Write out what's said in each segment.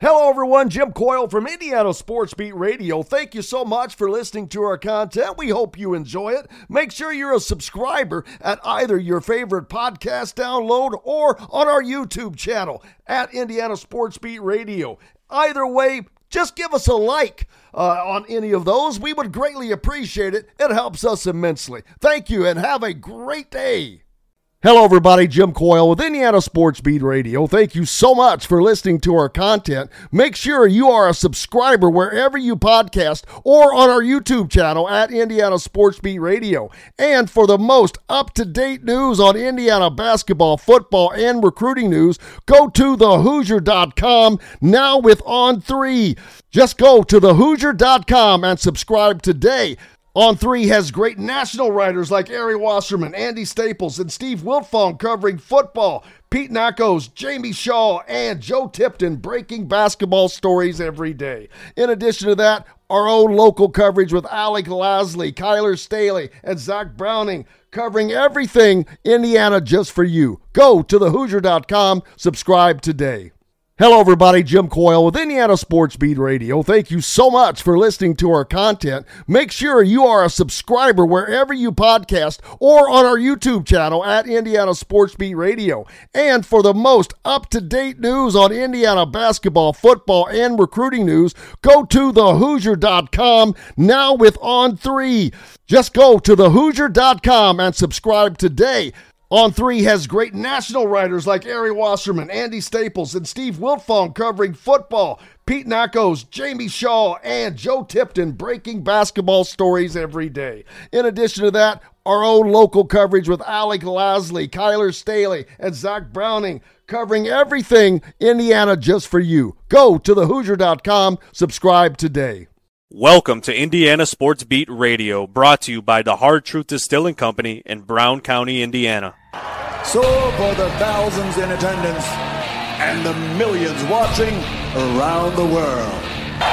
Hello, everyone. Jim Coyle from Indiana Sports Beat Radio. Thank you so much for listening to our content. We hope you enjoy it. Make sure you're a subscriber at either your favorite podcast download or on our YouTube channel at Indiana Sports Beat Radio. Either way, just give us a like on any of those. We would greatly appreciate it. It helps us immensely. Thank you and have a great day. Hello, everybody. Jim Coyle with Indiana Sports Beat Radio. Thank you so much for listening to our content. Make sure you are a subscriber wherever you podcast or on our YouTube channel at Indiana Sports Beat Radio. And for the most up-to-date news on Indiana basketball, football, and recruiting news, go to thehoosier.com now with On3. Just go to thehoosier.com and subscribe today. On3 has great national writers like Ari Wasserman, Andy Staples, and Steve Wiltfong covering football, Pete Nakos, Jamie Shaw, and Joe Tipton breaking basketball stories every day. In addition to that, our own local coverage with Alec Lasley, Kyler Staley, and Zach Browning covering everything Indiana just for you. Go to thehoosier.com, subscribe today. Hello, everybody. Jim Coyle with Indiana Sports Beat Radio. Thank you so much for listening to our content. Make sure you are a subscriber wherever you podcast or on our YouTube channel at Indiana Sports Beat Radio. And for the most up-to-date news on Indiana basketball, football, and recruiting news, go to thehoosier.com now with On3. Just go to thehoosier.com and subscribe today. On3 has great national writers like Ari Wasserman, Andy Staples, and Steve Wiltfong covering football, Pete Nakos, Jamie Shaw, and Joe Tipton breaking basketball stories every day. In addition to that, our own local coverage with Alec Lasley, Kyler Staley, and Zach Browning covering everything Indiana just for you. Go to thehoosier.com, subscribe today. Welcome to Indiana Sports Beat Radio, brought to you by the Hard Truth Distilling Company in Brown County, Indiana. So for the thousands in attendance and the millions watching around the world,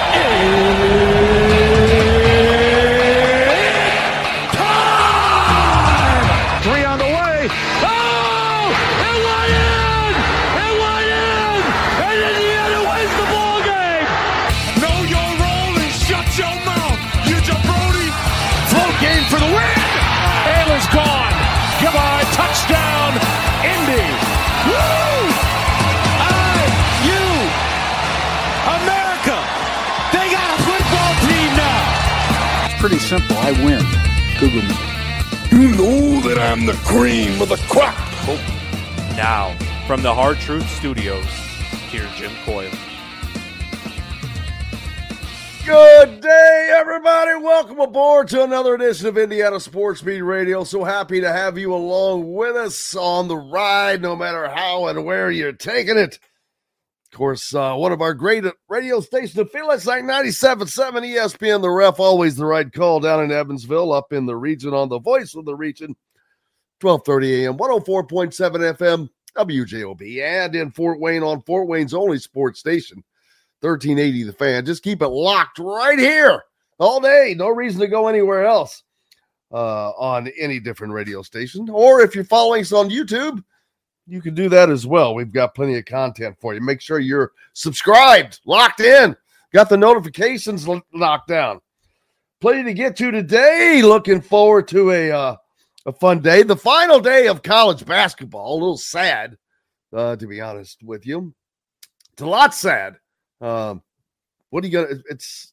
it's time! 3 on the way. Oh! It went in! It went in! And Indiana wins the ball game! Know your role and shut your mouth, you jabroni! Float game for the win! Ayler's gone! Goodbye, touchdown, Indy! Woo! IU! America! They got a football team now! It's pretty simple. I win. Google me. You know that I'm the cream of the crop. Now, from the Hard Truth Studios, here's Jim Coyle. Good day, everybody. Welcome aboard to another edition of Indiana Sports Beat Radio. So happy to have you along with us on the ride, no matter how and where you're taking it. Of course, one of our great radio stations to feel it's like 97.7 ESPN, the Ref, always the right call down in Evansville, up in the region on the voice of the region, 1230 AM, 104.7 FM, WJOB, and in Fort Wayne on Fort Wayne's only sports station, 1380 The Fan. Just keep it locked right here all day. No reason to go anywhere else on any different radio station. Or if you're following us on YouTube, you can do that as well. We've got plenty of content for you. Make sure you're subscribed, locked in, got the notifications locked down. Plenty to get to today. Looking forward to a fun day. The final day of college basketball. A little sad, to be honest with you. It's a lot sad. What are you gonna? It's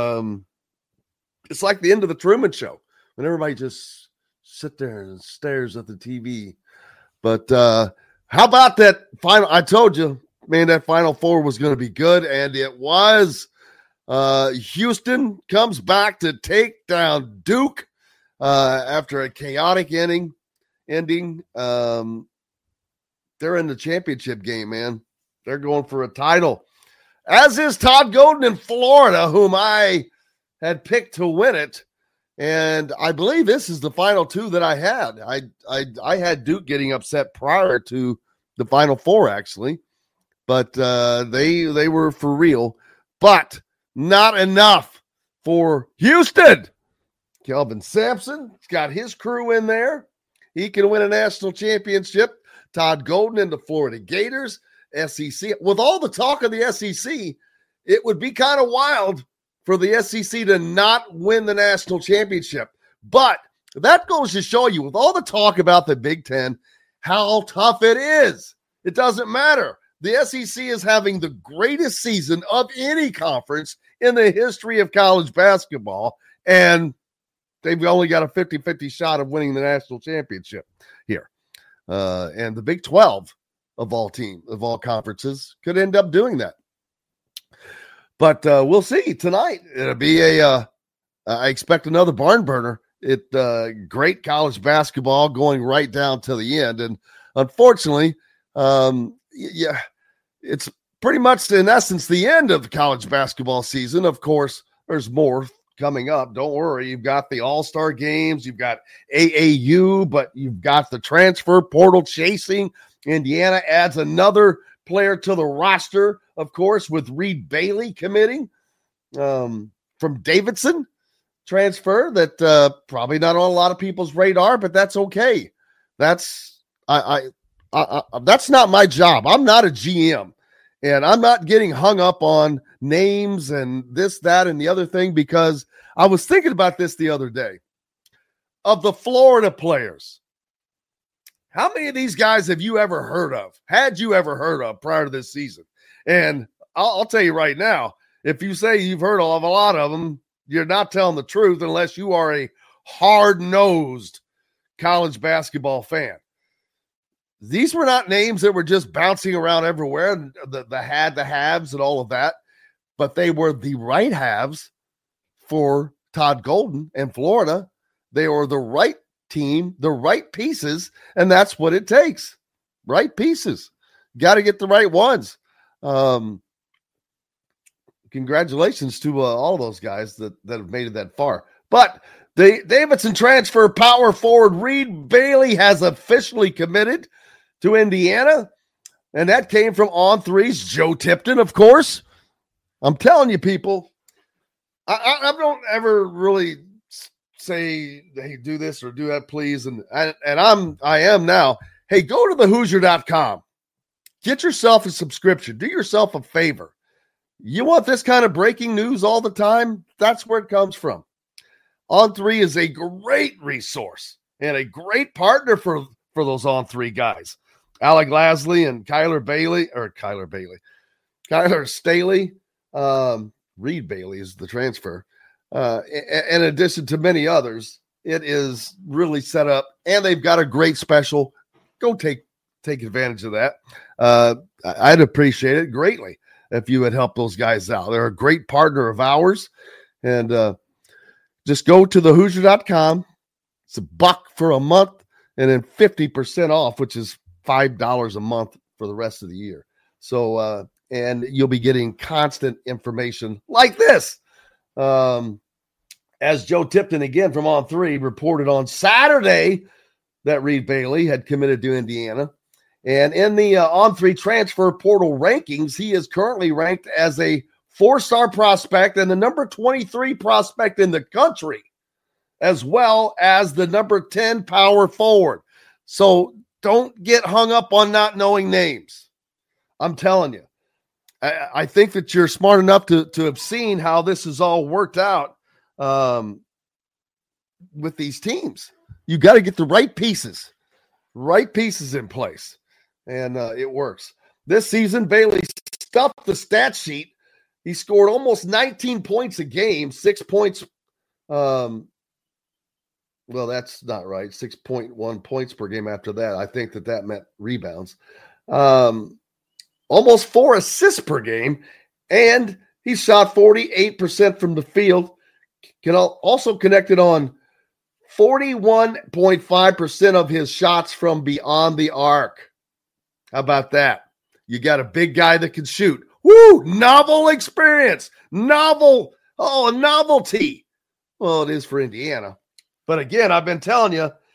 like the end of the Truman Show when everybody just sit there and stares at the TV. But how about that final? I told you, man, that Final Four was going to be good, and it was. Houston comes back to take down Duke after a chaotic ending. They're in the championship game, man. They're going for a title. As is Todd Golden in Florida, whom I had picked to win it. And I believe this is the final two that I had. I had Duke getting upset prior to the Final Four, actually. But they were for real. But not enough for Houston. Kelvin Sampson's got his crew in there. He can win a national championship. Todd Golden and the Florida Gators. SEC. With all the talk of the SEC, it would be kind of wild for the SEC to not win the national championship. But that goes to show you, with all the talk about the Big Ten, how tough it is. It doesn't matter. The SEC is having the greatest season of any conference in the history of college basketball, and they've only got a 50-50 shot of winning the national championship here. And the Big 12 of all conferences could end up doing that. But we'll see tonight. It'll be I expect another barn burner. Great college basketball going right down to the end. And unfortunately, it's pretty much, in essence, the end of the college basketball season. Of course, there's more coming up. Don't worry. You've got the All-Star games. You've got AAU, but you've got the transfer portal chasing. Indiana adds another player to the roster, of course, with Reed Bailey committing from Davidson transfer that probably not on a lot of people's radar, but that's okay. That's not my job. I'm not a GM, and I'm not getting hung up on names and this, that, and the other thing, because I was thinking about this the other day. Of the Florida players, how many of these guys have you ever heard of? Had you ever heard of prior to this season? And I'll tell you right now, if you say you've heard of a lot of them, you're not telling the truth unless you are a hard-nosed college basketball fan. These were not names that were just bouncing around everywhere, the haves and all of that, but they were the right halves for Todd Golden and Florida. They were the right team, the right pieces, and that's what it takes. Right pieces. Got to get the right ones. Congratulations to all those guys that have made it that far. But the Davidson transfer power forward Reed Bailey has officially committed to Indiana, and that came from On3's Joe Tipton, of course. I'm telling you, people, I don't ever really say, hey, do this or do that, please. And I am now. Hey, go to thehoosier.com. Get yourself a subscription. Do yourself a favor. You want this kind of breaking news all the time? That's where it comes from. On3 is a great resource and a great partner for those On3 guys. Alec Lasley and Kyler Staley. Reed Bailey is the transfer. In addition to many others, it is really set up, and they've got a great special. Go take advantage of that. I'd appreciate it greatly if you would help those guys out. They're a great partner of ours, and just go to thehoosier.com. It's $1 for a month, and then 50% off, which is $5 a month for the rest of the year. So, and you'll be getting constant information like this. As Joe Tipton, again from On3, reported on Saturday that Reed Bailey had committed to Indiana. And in the On3 transfer portal rankings, he is currently ranked as a 4-star prospect and the number 23 prospect in the country, as well as the number 10 power forward. So don't get hung up on not knowing names. I'm telling you. I think that you're smart enough to have seen how this has all worked out with these teams. You got to get the right pieces in place, and it works. This season, Bailey stuffed the stat sheet. He scored almost 19 points a game, 6 points. Well, that's not right. 6.1 points per game after that. I think that meant rebounds. Almost 4 assists per game, and he shot 48% from the field. Also connected on 41.5% of his shots from beyond the arc. How about that? You got a big guy that can shoot. Woo! Novel experience. Novelty. Well, it is for Indiana. But again, I've been telling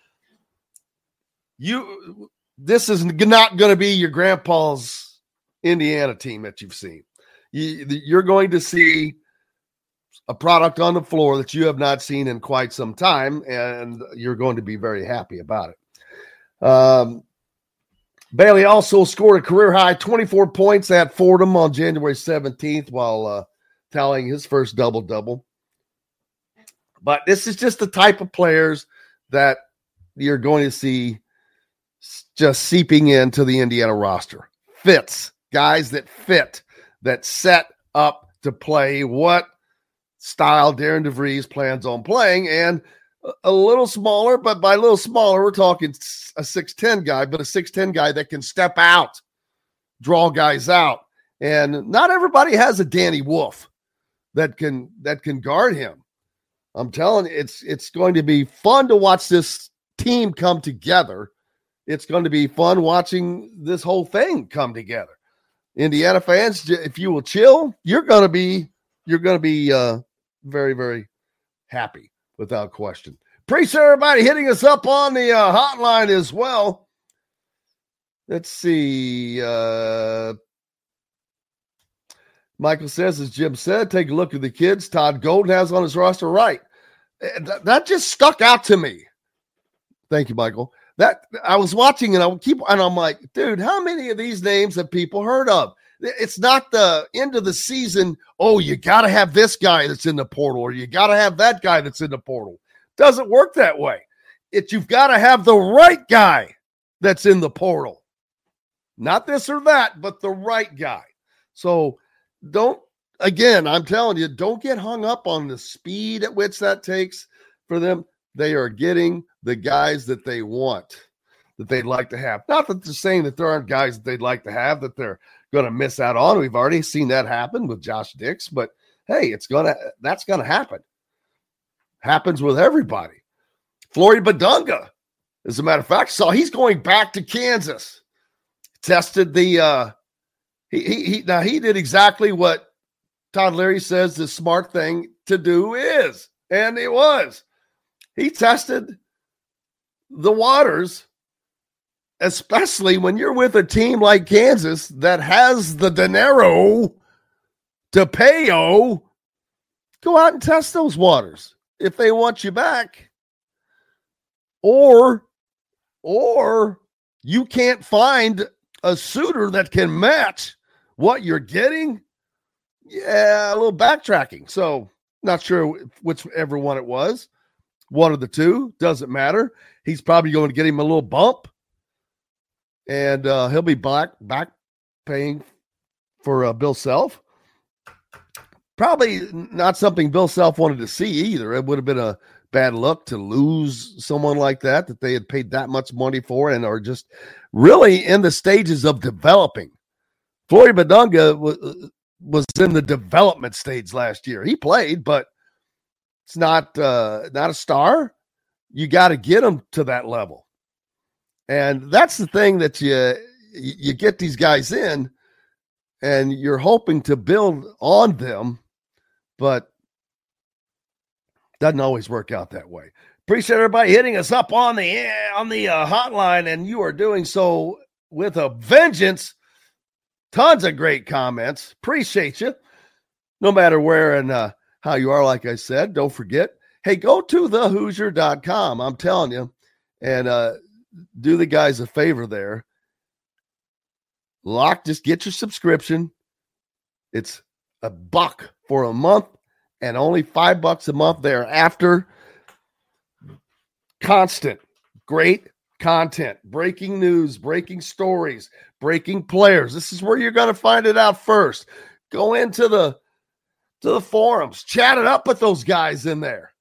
you, this is not going to be your grandpa's Indiana team that you've seen. You're going to see a product on the floor that you have not seen in quite some time, and you're going to be very happy about it. Bailey also scored a career-high 24 points at Fordham on January 17th while tallying his first double-double. But this is just the type of players that you're going to see just seeping into the Indiana roster. Fits, guys that fit, that set up to play what style Darren DeVries plans on playing, and a little smaller, but by a little smaller, we're talking a 6'10 guy, but a 6'10 guy that can step out, draw guys out. And not everybody has a Danny Wolf that can guard him. I'm telling you, it's going to be fun to watch this team come together. It's going to be fun watching this whole thing come together. Indiana fans, if you will chill, you're going to be very, very happy. Without question. Appreciate everybody hitting us up on the hotline as well. Let's see. Michael says, as Jim said, take a look at the kids Todd Golden has on his roster. Right. That just stuck out to me. Thank you, Michael. That I was watching and I'm like, dude, how many of these names have people heard of? It's not the end of the season. Oh, you got to have this guy that's in the portal, or you got to have that guy that's in the portal. Doesn't work that way. You've got to have the right guy that's in the portal. Not this or that, but the right guy. So I'm telling you, don't get hung up on the speed at which that takes for them. They are getting the guys that they want, that they'd like to have. Not that they're saying that there aren't guys that they'd like to have that they're going to miss out on. We've already seen that happen with Josh Dix, but hey, that's going to happen. Happens with everybody. Flory Badunga, as a matter of fact, he's going back to Kansas. Tested the he did exactly what Todd Leary says the smart thing to do is, and it was. He tested the waters, especially when you're with a team like Kansas that has the dinero to pay. Go out and test those waters if they want you back. Or you can't find a suitor that can match what you're getting. Yeah, a little backtracking. So not sure whichever one it was. One of the two, doesn't matter. He's probably going to get him a little bump. And he'll be back paying for Bill Self. Probably not something Bill Self wanted to see either. It would have been a bad luck to lose someone like that they had paid that much money for and are just really in the stages of developing. Flory Badunga was in the development stage last year. He played, but it's not a star. You got to get him to that level. And that's the thing that you get these guys in and you're hoping to build on them, but doesn't always work out that way. Appreciate everybody hitting us up on the hotline, and you are doing so with a vengeance. Tons of great comments. Appreciate you. No matter where and how you are, like I said, don't forget, hey, go to thehoosier.com. I'm telling you, and do the guys a favor there. Just get your subscription. It's $1 for a month and only $5 a month thereafter. Constant, great content, breaking news, breaking stories, breaking players. This is where you're going to find it out first. Go into the forums, chat it up with those guys in there.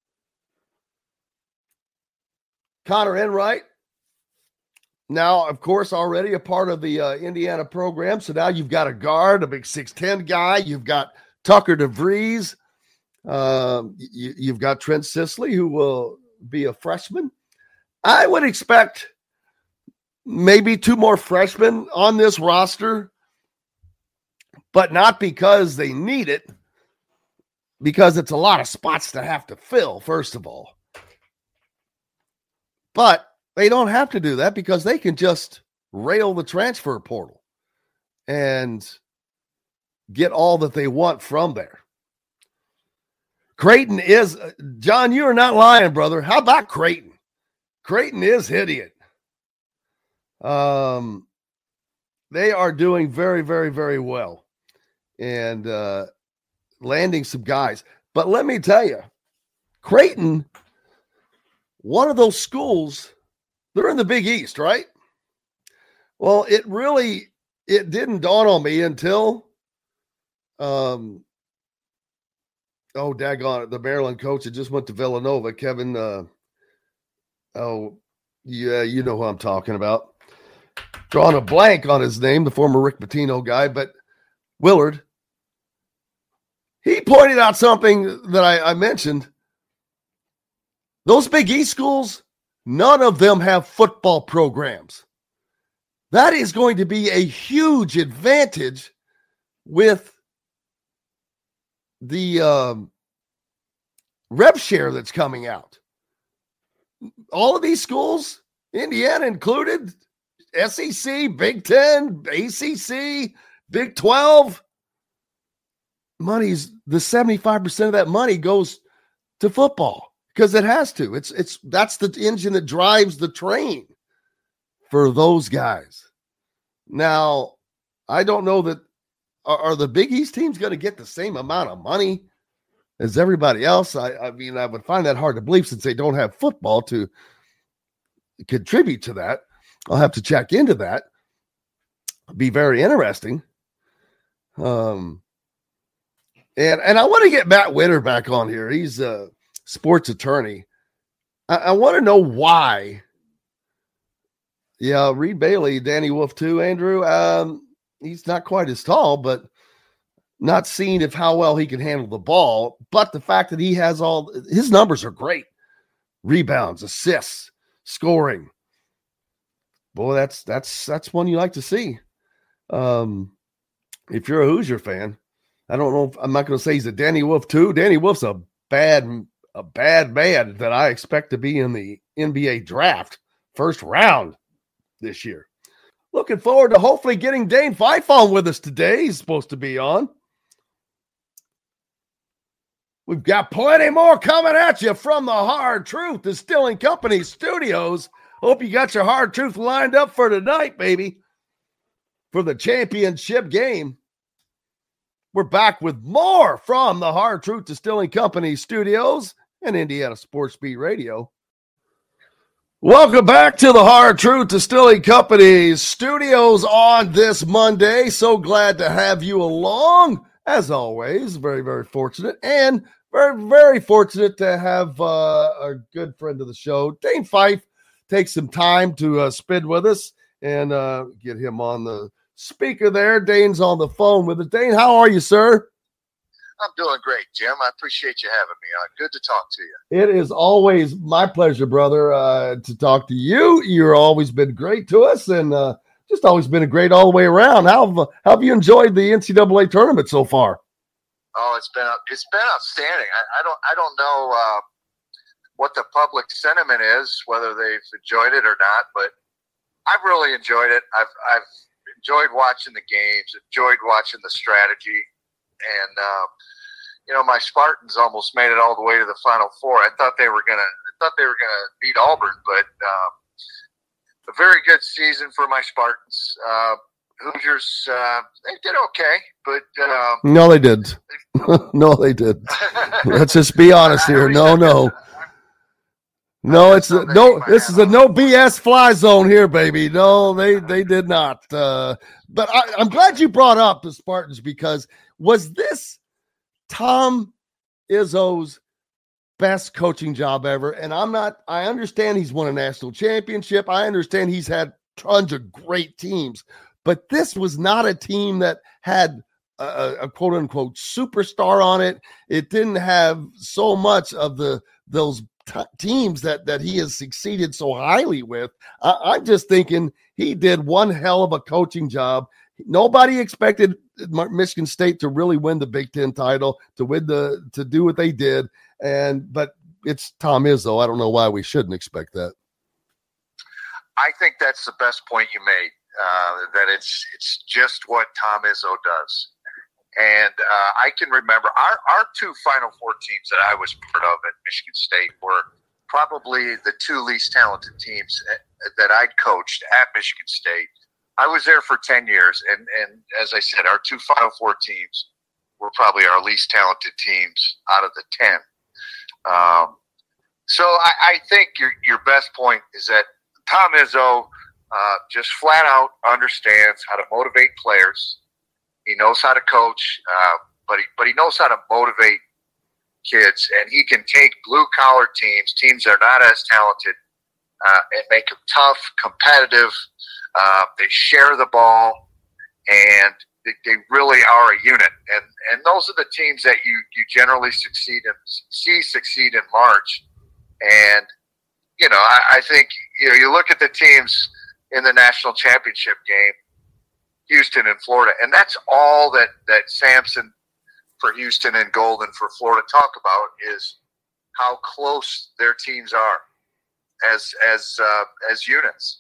Connor Enright, now, of course, already a part of the Indiana program. So now you've got a guard, a big 6'10 guy. You've got Tucker DeVries. You've got Trent Sisley, who will be a freshman. I would expect maybe 2 more freshmen on this roster, but not because they need it, because it's a lot of spots to have to fill, first of all. But they don't have to do that because they can just rail the transfer portal and get all that they want from there. Creighton is, John, you are not lying, brother. How about Creighton? Creighton is hitting it. They are doing very, very, very well and landing some guys. But let me tell you, Creighton, one of those schools, they're in the Big East, right? Well, it didn't dawn on me until, daggone it, the Maryland coach that just went to Villanova, Kevin, yeah, you know who I'm talking about. Drawing a blank on his name, the former Rick Pitino guy, but Willard. He pointed out something that I mentioned. Those Big East schools, none of them have football programs. That is going to be a huge advantage with the rev share that's coming out. All of these schools, Indiana included, SEC, Big Ten, ACC, Big 12, the 75% of that money goes to football because it has to. That's the engine that drives the train for those guys. Now, I don't know that are the Big East teams going to get the same amount of money as everybody else. I mean, I would find that hard to believe since they don't have football to contribute to that. I'll have to check into that. Be very interesting. And I want to get Matt Winter back on here. He's a sports attorney. I want to know why. Yeah, Reed Bailey, Danny Wolf too, Andrew. He's not quite as tall, but not seeing how well he can handle the ball. But the fact that he has his numbers are great. Rebounds, assists, scoring. Boy, that's one you like to see. If you're a Hoosier fan, I don't know. I'm not going to say he's a Danny Wolf too. Danny Wolf's a bad man that I expect to be in the NBA draft first round this year. Looking forward to hopefully getting Dane Fife on with us today. He's supposed to be on. We've got plenty more coming at you from the Hard Truth Distilling Company studios. Hope you got your Hard Truth lined up for tonight, baby, for the championship game. We're back with more from the Hard Truth Distilling Company studios and Indiana Sports Beat Radio. Welcome back to the Hard Truth Distilling Company studios on this Monday. So glad to have you along. As always, very, very fortunate and very, very fortunate to have a good friend of the show, Dane Fife, take some time to spend with us and get him on the speaker there. Dane's on the phone with us. Dane, how are you, sir? I'm doing great, Jim. I appreciate you having me on. Good to talk to you. It is always my pleasure, brother, to talk to you. You've always been great to us and just always been great all the way around. How have you enjoyed the NCAA tournament so far? Oh, it's been outstanding. I don't know what the public sentiment is, whether they've enjoyed it or not, but I've really enjoyed it. I've enjoyed watching the games, enjoyed watching the strategy, and my Spartans almost made it all the way to the Final Four. I thought they were gonna beat Auburn, but a very good season for my Spartans. Hoosiers, they did okay, but no, they didn't. No, they didn't. Let's just be honest here. No. This is a no BS fly zone here, baby. No, they did not. But I'm glad you brought up the Spartans because was this Tom Izzo's best coaching job ever? And I understand he's won a national championship. I understand he's had tons of great teams, but this was not a team that had a quote unquote superstar on it. It didn't have so much of those teams that he has succeeded so highly with. I'm just thinking he did one hell of a coaching job. Nobody expected Michigan State to really win the Big Ten title, to do what they did. But it's Tom Izzo. I don't know why we shouldn't expect that. I think that's the best point you made, that it's just what Tom Izzo does. And I can remember our two Final Four teams that I was part of at Michigan State were probably the two least talented teams that I'd coached at Michigan State. I was there for 10 years, and as I said, our two Final Four teams were probably our least talented teams out of the 10. So I think your best point is that Tom Izzo just flat out understands how to motivate players. He knows how to coach, but he knows how to motivate kids, and he can take blue-collar teams that are not as talented, and make them tough, competitive. They share the ball, and they really are a unit. And those are the teams that you generally succeed in March. And, I think, you look at the teams in the national championship game, Houston and Florida, and that's all that Sampson for Houston and Golden for Florida talk about is how close their teams are as units.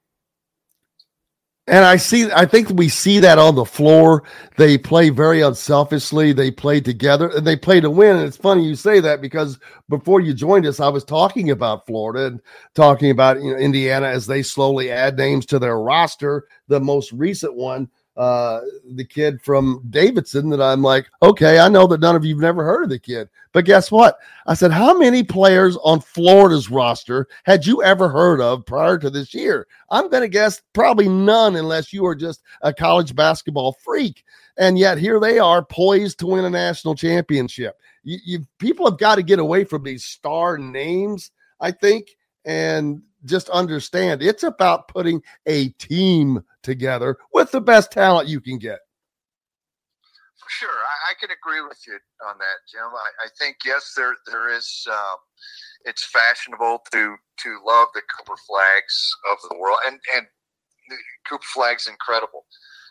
And I think we see that on the floor. They play very unselfishly. They play together and they play to win. And it's funny you say that because before you joined us, I was talking about Florida and talking about Indiana as they slowly add names to their roster. The most recent one, the kid from Davidson, that I'm like, okay, I know that none of you've never heard of the kid, but guess what? I said, how many players on Florida's roster had you ever heard of prior to this year? I'm going to guess probably none, unless you are just a college basketball freak. And yet here they are, poised to win a national championship. People have got to get away from these star names, I think, and just understand it's about putting a team together with the best talent you can get. For sure. I can agree with you on that, Jim. I think, yes, there is, it's fashionable to love the Cooper Flags of the world. And Cooper Flag's incredible.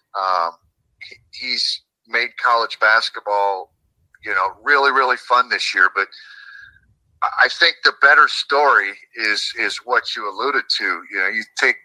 He's made college basketball, really, really fun this year. But I think the better story is what you alluded to. You take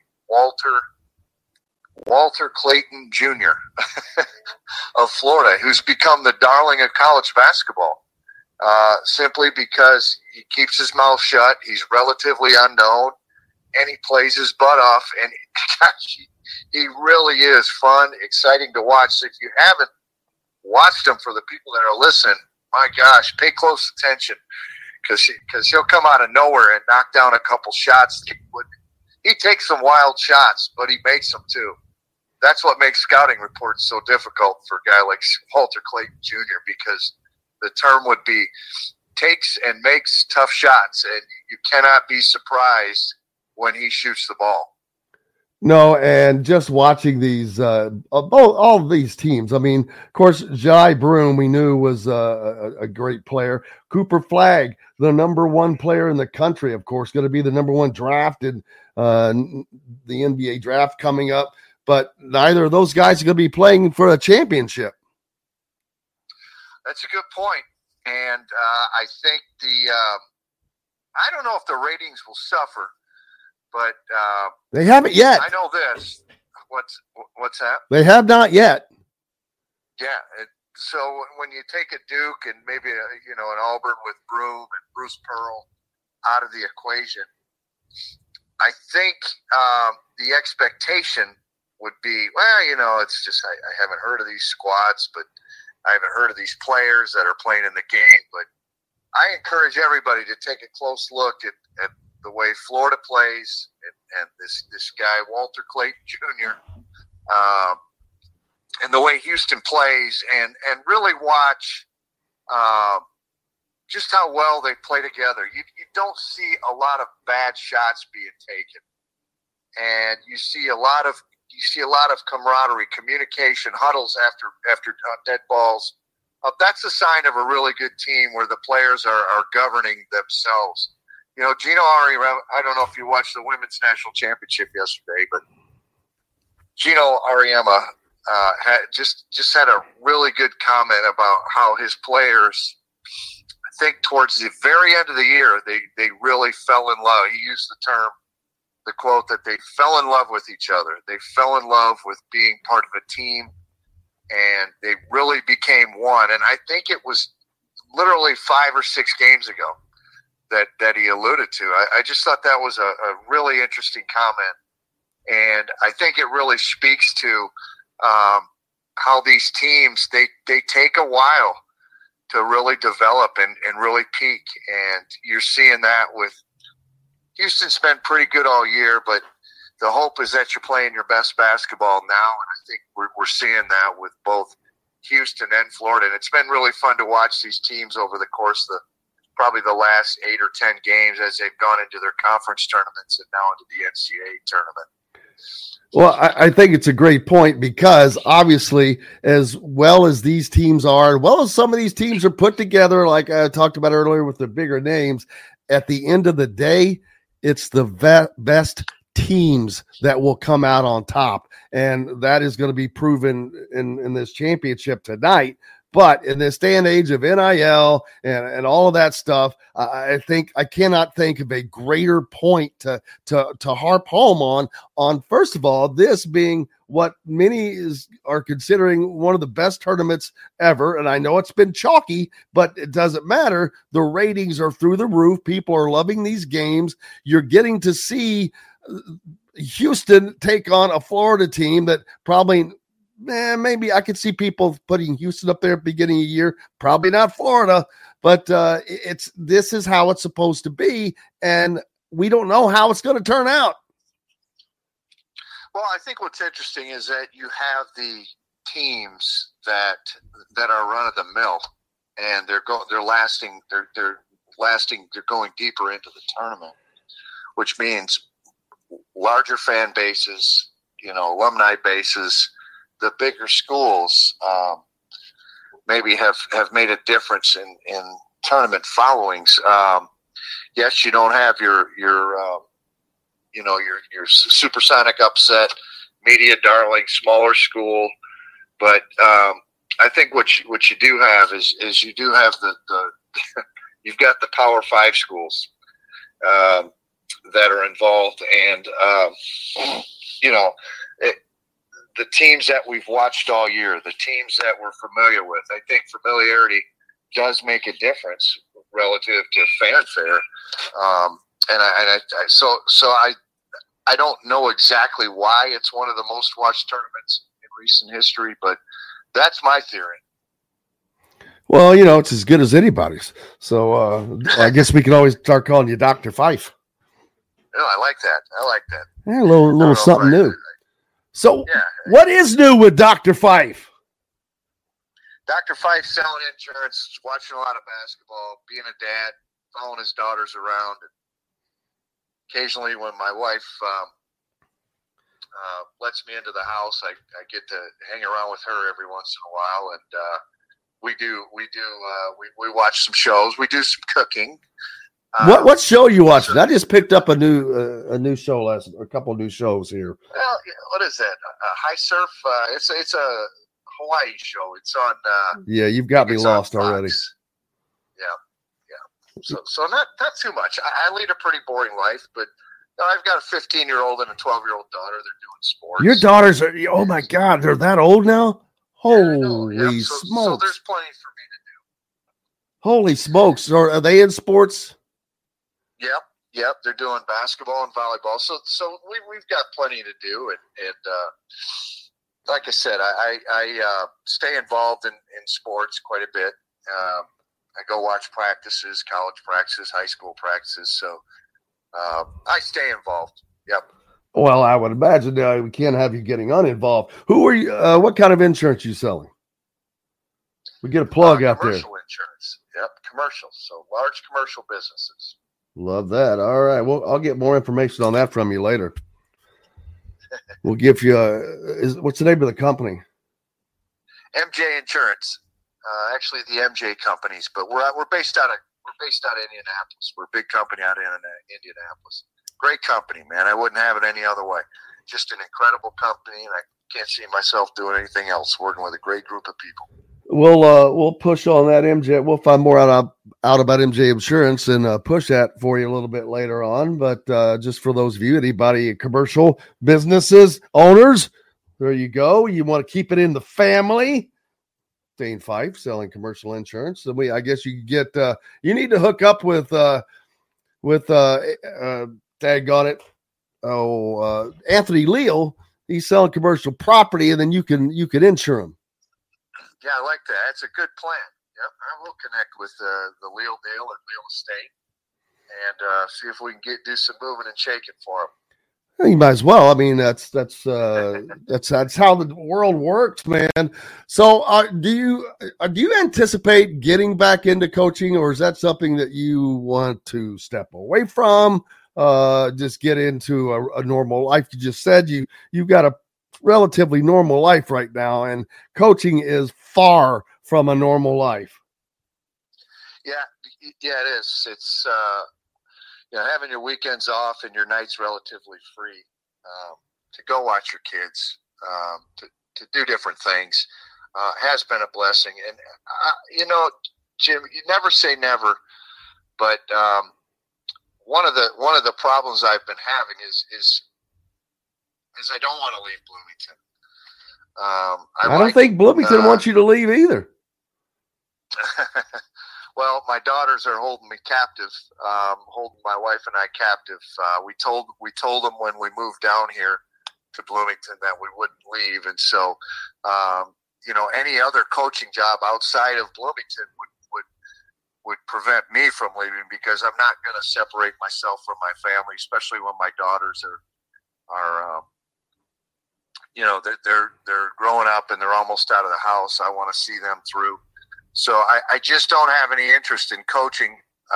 Walter Clayton Jr. of Florida, who's become the darling of college basketball, simply because he keeps his mouth shut. He's relatively unknown, and he plays his butt off. And gosh, he really is fun, exciting to watch. So if you haven't watched him, for the people that are listening, my gosh, pay close attention. Because he'll come out of nowhere and knock down a couple shots. He takes some wild shots, but he makes them too. That's what makes scouting reports so difficult for a guy like Walter Clayton Jr., because the term would be takes and makes tough shots, and you cannot be surprised when he shoots the ball. No, and just watching these, all of these teams. I mean, of course, Jai Broom, we knew was a great player. Cooper Flagg, the number one player in the country, of course, going to be the number one drafted the NBA draft coming up. But neither of those guys are going to be playing for a championship. That's a good point. And I think I don't know if the ratings will suffer. But they haven't yet. I know this. What's that? They have not yet. Yeah. So when you take a Duke and maybe an Auburn with Broom and Bruce Pearl out of the equation, I think the expectation would be, it's just I haven't heard of these squads, but I haven't heard of these players that are playing in the game. But I encourage everybody to take a close look at the way Florida plays and this guy, Walter Clayton Jr., and the way Houston plays, and really watch just how well they play together. You don't see a lot of bad shots being taken, and you see a lot of camaraderie, communication, huddles after dead balls. That's a sign of a really good team where the players are governing themselves. Gino Auriemma, I don't know if you watched the Women's National Championship yesterday, but Gino Auriemma just had a really good comment about how his players, I think towards the very end of the year, they really fell in love. He used the quote that they fell in love with each other. They fell in love with being part of a team, and they really became one. And I think it was literally 5 or 6 games ago that he alluded to. I just thought that was a really interesting comment. And I think it really speaks to how these teams, they take a while to really develop and really peak. And you're seeing that with Houston's been pretty good all year, but the hope is that you're playing your best basketball now. And I think we're seeing that with both Houston and Florida. And it's been really fun to watch these teams over the course of probably the last 8 or 10 games as they've gone into their conference tournaments and now into the NCAA tournament. Well, I think it's a great point because obviously, as well as these teams are, as well as some of these teams are put together, like I talked about earlier with the bigger names, at the end of the day, it's the best teams that will come out on top. And that is going to be proven in this championship tonight. But in this day and age of NIL and all of that stuff, I think I cannot think of a greater point to harp home on first of all, this being what many are considering one of the best tournaments ever. And I know it's been chalky, but it doesn't matter. The ratings are through the roof. People are loving these games. You're getting to see Houston take on a Florida team that probably – maybe I could see people putting Houston up there at the beginning of the year. Probably not Florida, but this is how it's supposed to be, and we don't know how it's going to turn out. Well, I think what's interesting is that you have the teams that are run of the mill, and they're lasting. They're going deeper into the tournament, which means larger fan bases, alumni bases. The bigger schools maybe have made a difference in tournament followings. Yes, you don't have your supersonic upset, media darling, smaller school, but I think what you do have is you do have the you've got the Power 5 schools that are involved, and the teams that we've watched all year, the teams that we're familiar with, I think familiarity does make a difference relative to fanfare. I don't know exactly why it's one of the most watched tournaments in recent history, but that's my theory. Well, it's as good as anybody's. So I guess we can always start calling you Dr. Fife. No, I like that. Yeah, a little something new. So What is new with Dr. Fife? Dr. Fife selling insurance, watching a lot of basketball, being a dad, following his daughters around. And occasionally when my wife lets me into the house, I get to hang around with her every once in a while. And we watch some shows. We do some cooking. What show are you watching? I just picked up a new show a couple of new shows here. Well, what is that? High Surf. It's a Hawaii show. It's on. Yeah, you've got me lost already. Yeah. So not too much. I lead a pretty boring life, but I've got a 15-year-old and a 12-year-old daughter. They're doing sports. Your daughters are. Oh my God, they're that old now. Holy smokes! So there's plenty for me to do. Holy smokes! Are they in sports? Yep. They're doing basketball and volleyball. So we've got plenty to do. And like I said, I stay involved in sports quite a bit. I go watch practices, college practices, high school practices. So I stay involved. Yep. Well, I would imagine we can't have you getting uninvolved. Who are you? What kind of insurance are you selling? We get a plug out there. Commercial insurance. Yep, commercial. So large commercial businesses. Love that. All right. Well, I'll get more information on that from you later. We'll give you what's the name of the company? MJ Insurance. Actually, the MJ companies, but we're based out of Indianapolis. We're a big company out in Indianapolis. Great company, man. I wouldn't have it any other way. Just an incredible company, and I can't see myself doing anything else. Working with a great group of people. We'll push on that MJ. We'll find more out about MJ Insurance and push that for you a little bit later on. But just for those of you, anybody, commercial businesses, owners, there you go. You want to keep it in the family. Dane Fife selling commercial insurance. So I guess you get. You need to hook up with daggone it, Anthony Leal, he's selling commercial property, and then you can insure him. Yeah, I like that. It's a good plan. Yep, I will connect with the Leal deal and Leal Estate, and see if we can do some moving and shaking for him. You might as well. I mean, that's how the world works, man. So, do you anticipate getting back into coaching, or is that something that you want to step away from? Just get into a normal life. You just said you've got a relatively normal life right now, and coaching is far from a normal life. Yeah, it is. It's having your weekends off and your nights relatively free to go watch your kids, to do different things has been a blessing. And Jim, you never say never, but one of the problems I've been having is I don't want to leave Bloomington. I don't think Bloomington wants you to leave either. Well, my daughters are holding me captive, holding my wife and I captive. We told them when we moved down here to Bloomington that we wouldn't leave, and so any other coaching job outside of Bloomington would prevent me from leaving, because I'm not going to separate myself from my family, especially when my daughters are they're growing up and they're almost out of the house. I want to see them through. So I just don't have any interest in coaching.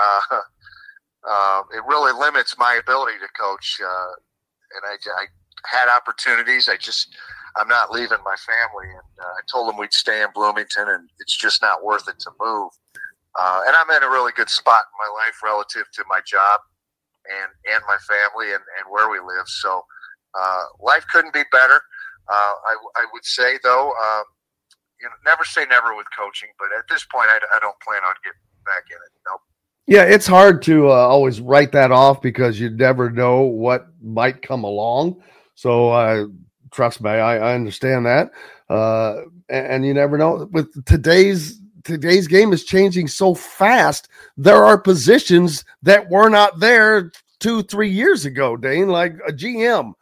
It really limits my ability to coach. And I had opportunities. I'm not leaving my family. And I told them we'd stay in Bloomington, and it's just not worth it to move. And I'm in a really good spot in my life relative to my job and my family and where we live. So life couldn't be better. I would say, though, never say never with coaching, but at this point, I don't plan on getting back in it. Nope. Yeah, it's hard to always write that off, because you never know what might come along. So trust me, I understand that. And you never know. With today's game is changing so fast. There are positions that were not there 2-3 years ago, Dane, like a GM.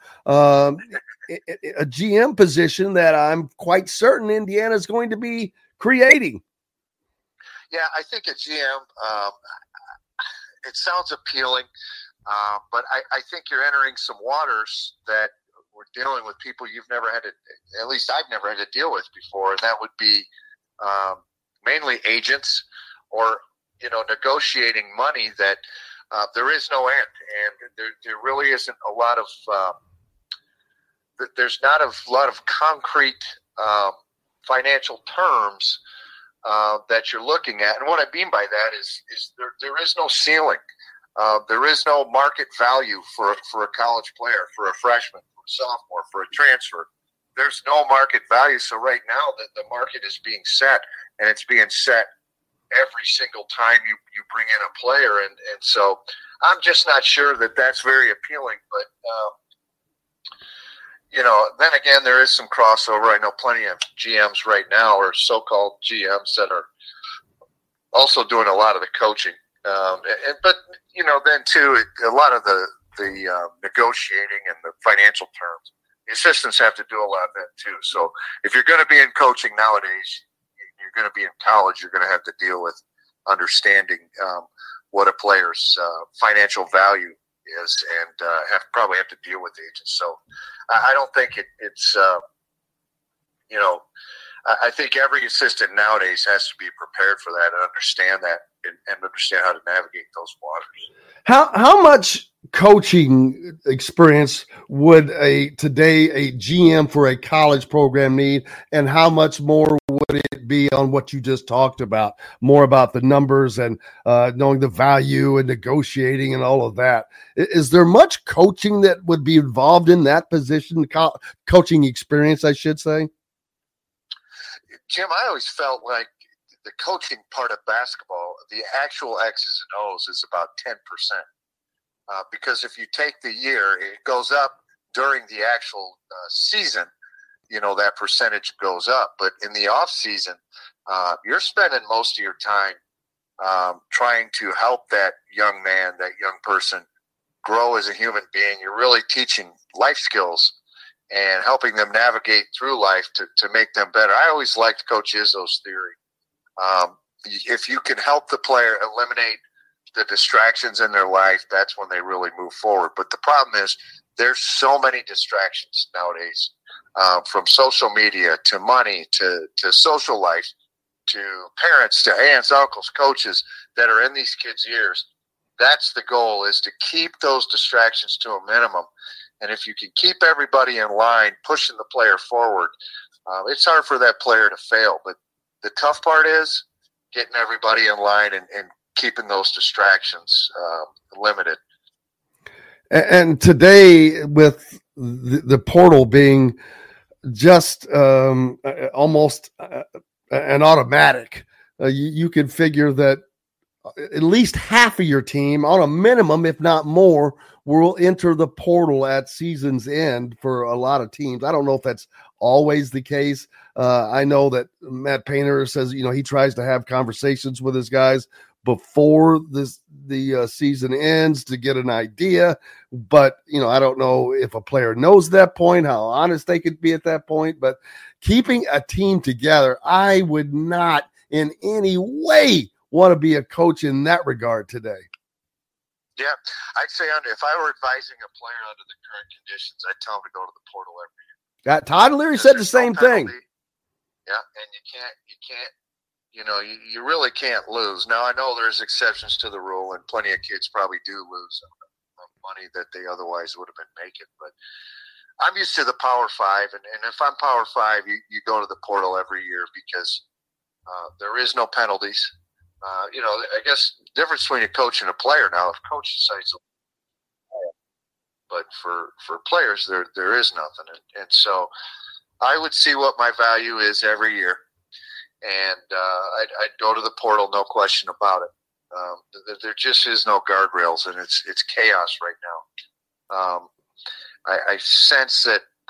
A GM position that I'm quite certain Indiana is going to be creating. Yeah, I think a GM, it sounds appealing, but I think you're entering some waters that we're dealing with people you've never had to, at least I've never had to deal with before, and that would be mainly agents or, negotiating money that there is no end, and there really isn't a lot of there's not a lot of concrete financial terms that you're looking at. And what I mean by that is there is no ceiling. There is no market value for a college player, for a freshman, for a sophomore, for a transfer. There's no market value. So right now the market is being set, and it's being set every single time you bring in a player. And so I'm just not sure that that's very appealing, but then again, there is some crossover. I know plenty of GMs right now, or so-called GMs, that are also doing a lot of the coaching. But then too, a lot of the negotiating and the financial terms, the assistants have to do a lot of that too. So if you're going to be in coaching nowadays, you're going to be in college, you're going to have to deal with understanding what a player's financial value is, and probably have to deal with agents. So I don't think it's I think every assistant nowadays has to be prepared for that and understand that and understand how to navigate those waters. How much coaching experience would a GM for a college program need, and how much more would it be on what you just talked about, more about the numbers and knowing the value and negotiating and all of that? Is there much coaching that would be involved in that position, coaching experience, I should say? Jim, I always felt like the coaching part of basketball, the actual X's and O's, is about 10%. Because if you take the year, it goes up during the actual season, that percentage goes up. But in the off season, you're spending most of your time trying to help that young man, that young person, grow as a human being. You're really teaching life skills and helping them navigate through life to make them better. I always liked Coach Izzo's theory. If you can help the player eliminate the distractions in their life, that's when they really move forward. But the problem is there's so many distractions nowadays, from social media to money to social life to parents to aunts, uncles, coaches that are in these kids' ears. That's the goal, is to keep those distractions to a minimum. And if you can keep everybody in line, pushing the player forward, it's hard for that player to fail. But the tough part is getting everybody in line and keeping those distractions limited. And today, with the portal being just almost an automatic, you can figure that at least half of your team, on a minimum, if not more, will enter the portal at season's end for a lot of teams. I don't know if that's always the case. I know that Matt Painter says, he tries to have conversations with his guys before the season ends to get an idea. But, I don't know if a player knows that point, how honest they could be at that point. But keeping a team together, I would not in any way want to be a coach in that regard today. Yeah, I'd say if I were advising a player under the current conditions, I'd tell him to go to the portal every year. Todd Leary said the same thing. Yeah, and you can't, you really can't lose. Now, I know there's exceptions to the rule, and plenty of kids probably do lose money that they otherwise would have been making. But I'm used to the Power 5, and if I'm Power 5, you go to the portal every year because there is no penalties. I guess the difference between a coach and a player now, if a coach decides to, but for players, there is nothing. And so I would see what my value is every year, and I'd go to the portal, no question about it. There just is no guardrails, and it's chaos right now. I sense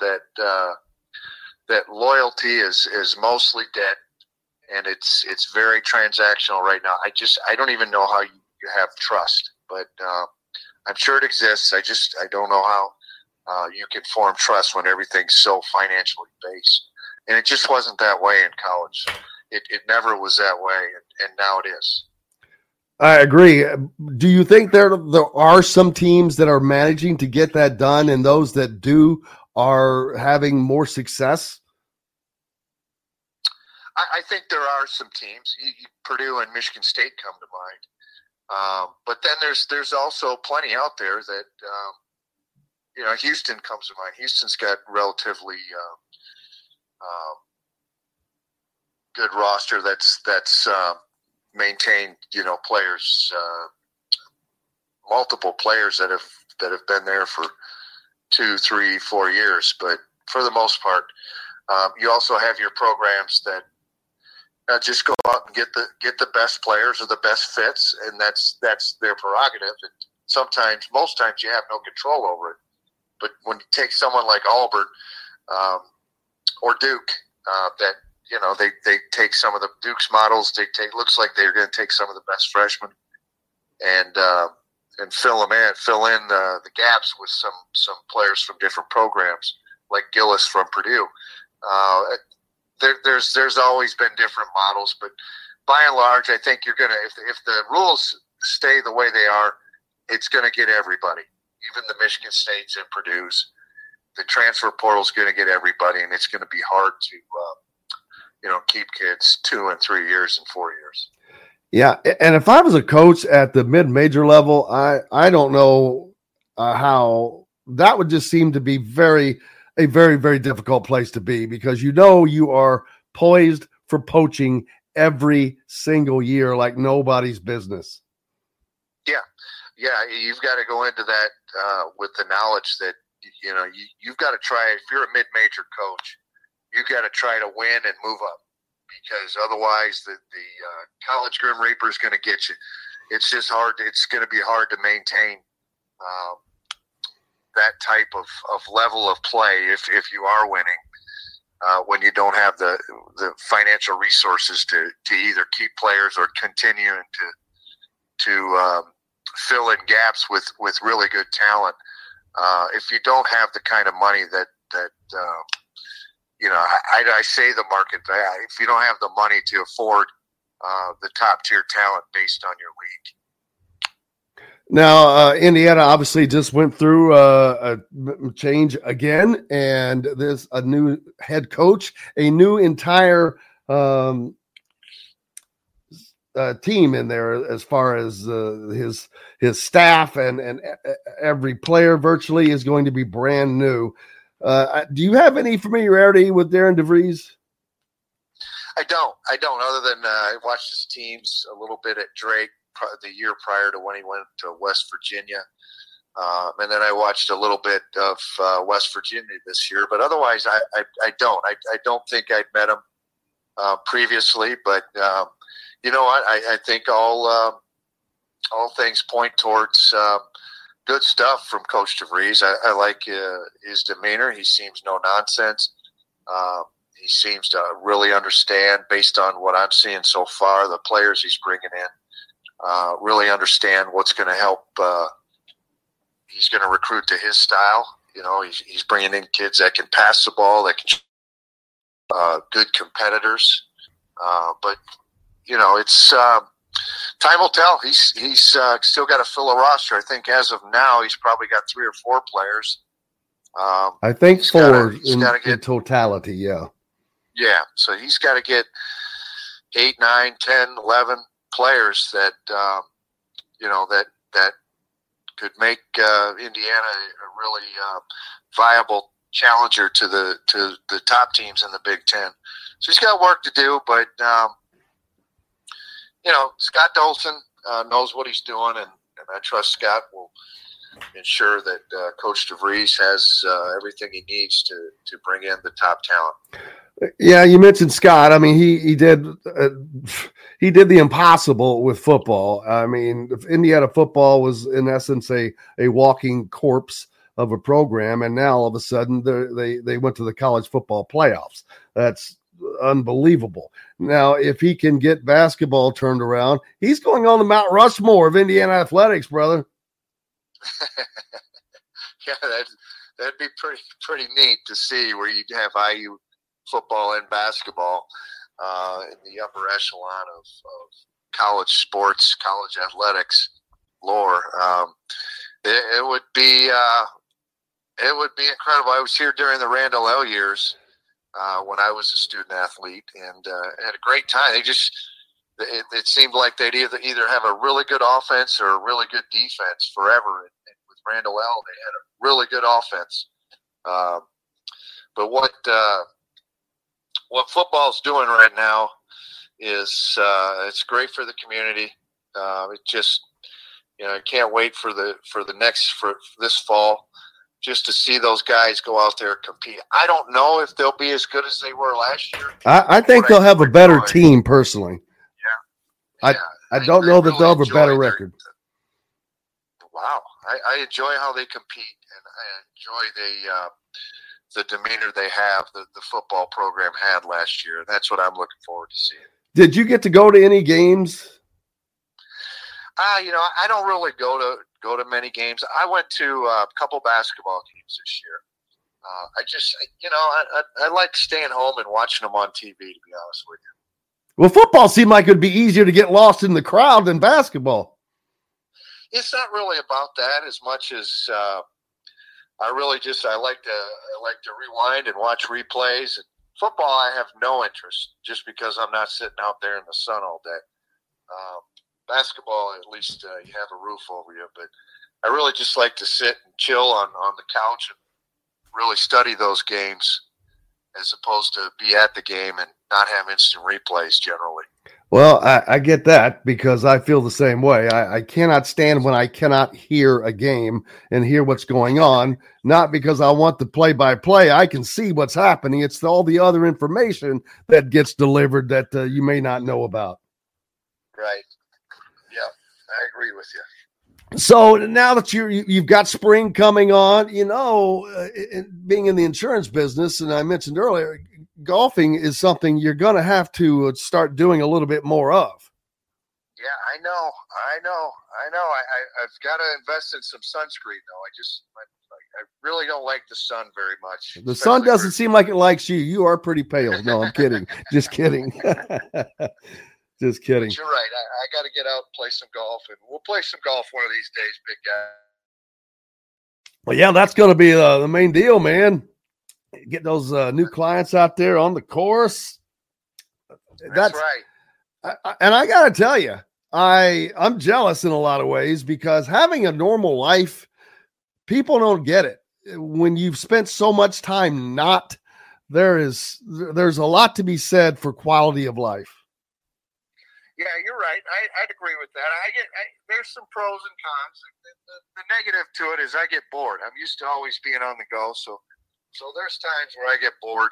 that loyalty is mostly dead, and it's very transactional right now. I don't even know how you have trust, but I'm sure it exists. I don't know how you can form trust when everything's so financially based. And it just wasn't that way in college. It never was that way, and now it is. I agree. Do you think there are some teams that are managing to get that done, and those that do are having more success? I think there are some teams. Purdue and Michigan State come to mind. But then there's also plenty out there that, Houston comes to mind. Houston's got relatively good roster that's maintained, players, multiple players that have been there for 2, 3, 4 years. But for the most part, you also have your programs that just go out and get the best players or the best fits, and that's their prerogative. And most times, you have no control over it. But when you take someone like Auburn or Duke, that they take some of the Duke's models. Looks like they're going to take some of the best freshmen and fill in the gaps with some players from different programs, like Gillis from Purdue. There's always been different models, but by and large, I think you're gonna if the rules stay the way they are, it's gonna get everybody, even the Michigan States and Purdue's. The transfer portal is gonna get everybody, and it's gonna be hard to keep kids 2 and 3 years and 4 years. Yeah, and if I was a coach at the mid-major level, I don't know how that would just seem to be a very, very difficult place to be, because you are poised for poaching every single year like nobody's business. Yeah, you've got to go into that with the knowledge that you've got to try. If you're a mid-major coach, you've got to try to win and move up, because otherwise the college Grim Reaper is going to get you. It's just hard. It's going to be hard to maintain that type of level of play if you are winning when you don't have the financial resources to either keep players or continue and to fill in gaps with really good talent. If you don't have the kind of money that I say the market, if you don't have the money to afford the top tier talent based on your league. Now, Indiana obviously just went through a change again, and there's a new head coach, a new entire team in there as far as his staff and every player virtually is going to be brand new. Do you have any familiarity with Darren DeVries? I don't. Other than I watched his teams a little bit at Drake the year prior to when he went to West Virginia, and then I watched a little bit of West Virginia this year. But otherwise, I don't. I don't think I'd met him previously. But you know what? I think all things point towards good stuff from Coach DeVries. I like his demeanor. He seems no nonsense. He seems to really understand, based on what I'm seeing so far, the players he's bringing in. Really understand what's going to help. He's going to recruit to his style. You know, he's bringing in kids that can pass the ball, that can good competitors. But you know, it's time will tell. He's still got to fill a roster. I think as of now, he's probably got 3 or 4 players. I think 4 in totality. Yeah. Yeah. So he's got to get 8, 9, 10, 11 players that that could make Indiana a really viable challenger to the top teams in the Big Ten. So he's got work to do, but Scott Dolson knows what he's doing, and I trust Scott will ensure that Coach DeVries has everything he needs to bring in the top talent. Yeah, you mentioned Scott. I mean, he did the impossible with football. I mean, Indiana football was in essence a walking corpse of a program, and now all of a sudden they went to the college football playoffs. That's unbelievable. Now, if he can get basketball turned around, he's going on the Mount Rushmore of Indiana athletics, brother. Yeah, that'd be pretty neat to see, where you'd have IU football and basketball in the upper echelon of college sports, college athletics lore. It would be incredible. I was here during the Randall L years when I was a student athlete, and had a great time. It seemed like they'd either have a really good offense or a really good defense forever. And with Randall L, they had a really good offense. But what football's doing right now is it's great for the community. It just, I can't wait for this fall, just to see those guys go out there and compete. I don't know if they'll be as good as they were last year. I think they'll have a better team, personally. Yeah. I don't know that they'll have a better record. Wow. I enjoy how they compete, and I enjoy the demeanor they have, the football program had last year. That's what I'm looking forward to seeing. Did you get to go to any games? I don't really go to many games. I went to a couple basketball games this year. I like staying home and watching them on TV, to be honest with you. Well, football seemed like it would be easier to get lost in the crowd than basketball. It's not really about that as much as I like to rewind and watch replays. And football, I have no interest, just because I'm not sitting out there in the sun all day. Basketball, at least you have a roof over you, but I really just like to sit and chill on the couch and really study those games, as opposed to be at the game and not have instant replays generally. Well, I get that, because I feel the same way. I cannot stand when I cannot hear a game and hear what's going on, not because I want the play-by-play. I can see what's happening. It's all the other information that gets delivered that you may not know about. Right. Yeah, I agree with you. So now that you've got spring coming on, being in the insurance business, and I mentioned earlier, golfing is something you're going to have to start doing a little bit more of. Yeah, I know. I've got to invest in some sunscreen, though. I really don't like the sun very much. The sun doesn't seem like it likes you. You are pretty pale. No, I'm kidding. Just kidding. Just kidding. But you're right. I got to get out and play some golf, and we'll play some golf one of these days, big guy. Well, yeah, that's going to be the main deal, man. Get those new clients out there on the course. That's right. And I got to tell you, I'm jealous in a lot of ways because having a normal life, people don't get it. When you've spent so much time not, there's a lot to be said for quality of life. Yeah, you're right. I'd agree with that. There's some pros and cons. The negative to it is I get bored. I'm used to always being on the go, so there's times where I get bored.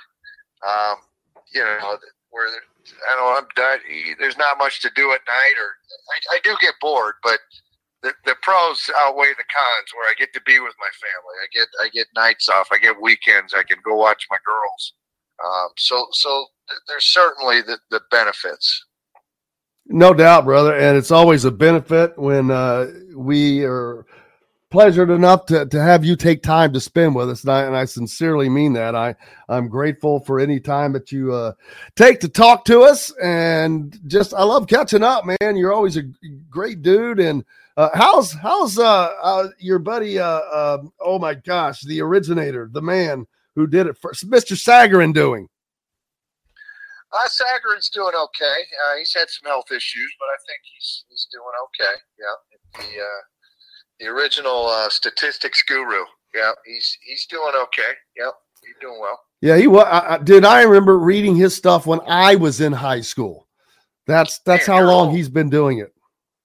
Where I know I'm done. There's not much to do at night, or I do get bored. But the pros outweigh the cons. Where I get to be with my family. I get nights off. I get weekends. I can go watch my girls. So there's certainly the benefits. No doubt, brother. And it's always a benefit when we are pleasured enough to have you take time to spend with us. And I sincerely mean that. I'm grateful for any time that you take to talk to us. And I love catching up, man. You're always a great dude. And how's your buddy, oh my gosh, the originator, the man who did it first, Mr. Sagarin, doing? Sagarin's doing okay. He's had some health issues, but I think he's doing okay. Yeah, the original statistics guru. Yeah, he's doing okay. Yeah, he's doing well. Yeah, he was. I remember reading his stuff when I was in high school. That's how long he's been doing it.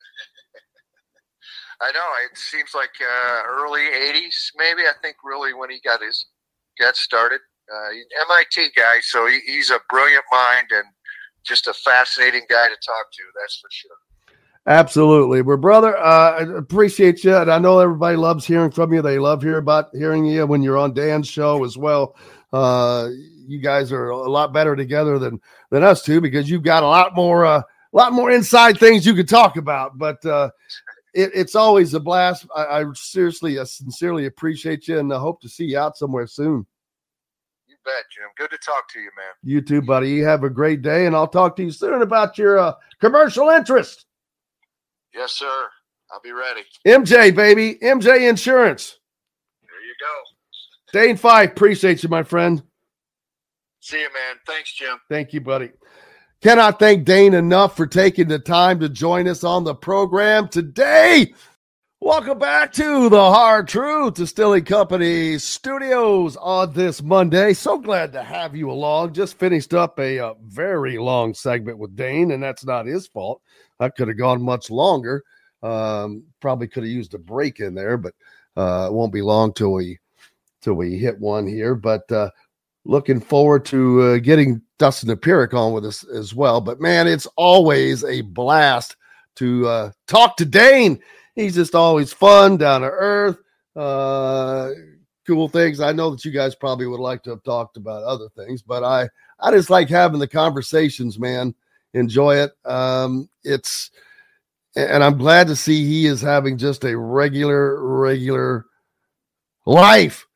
I know. It seems like early 80s, maybe. I think really when he got started. MIT guy, so he's a brilliant mind and just a fascinating guy to talk to. That's for sure. Absolutely. Well, brother, I appreciate you. And I know everybody loves hearing from you. They love hearing you when you're on Dan's show as well. You guys are a lot better together than us two because you've got a lot more inside things you could talk about. But it's always a blast. I sincerely appreciate you and I hope to see you out somewhere soon. Bet, Jim. Good to talk to you, man. You too, buddy. You have a great day, and I'll talk to you soon about your commercial interest. Yes, sir. I'll be ready. MJ, baby. MJ Insurance. There you go. Dane Fife, appreciate you, my friend. See you, man. Thanks, Jim. Thank you, buddy. Cannot thank Dane enough for taking the time to join us on the program today. Welcome back to the Hard Truth Distilling Company studios on this Monday. So glad to have you along. Just finished up a very long segment with Dane, and that's not his fault. I could have gone much longer. Probably could have used a break in there, but it won't be long till we hit one here. But looking forward to getting Dustin Apirich on with us as well. But, man, it's always a blast to talk to Dane. He's just always fun, down to earth, cool things. I know that you guys probably would like to have talked about other things, but I just like having the conversations, man. Enjoy it. And I'm glad to see he is having just a regular life.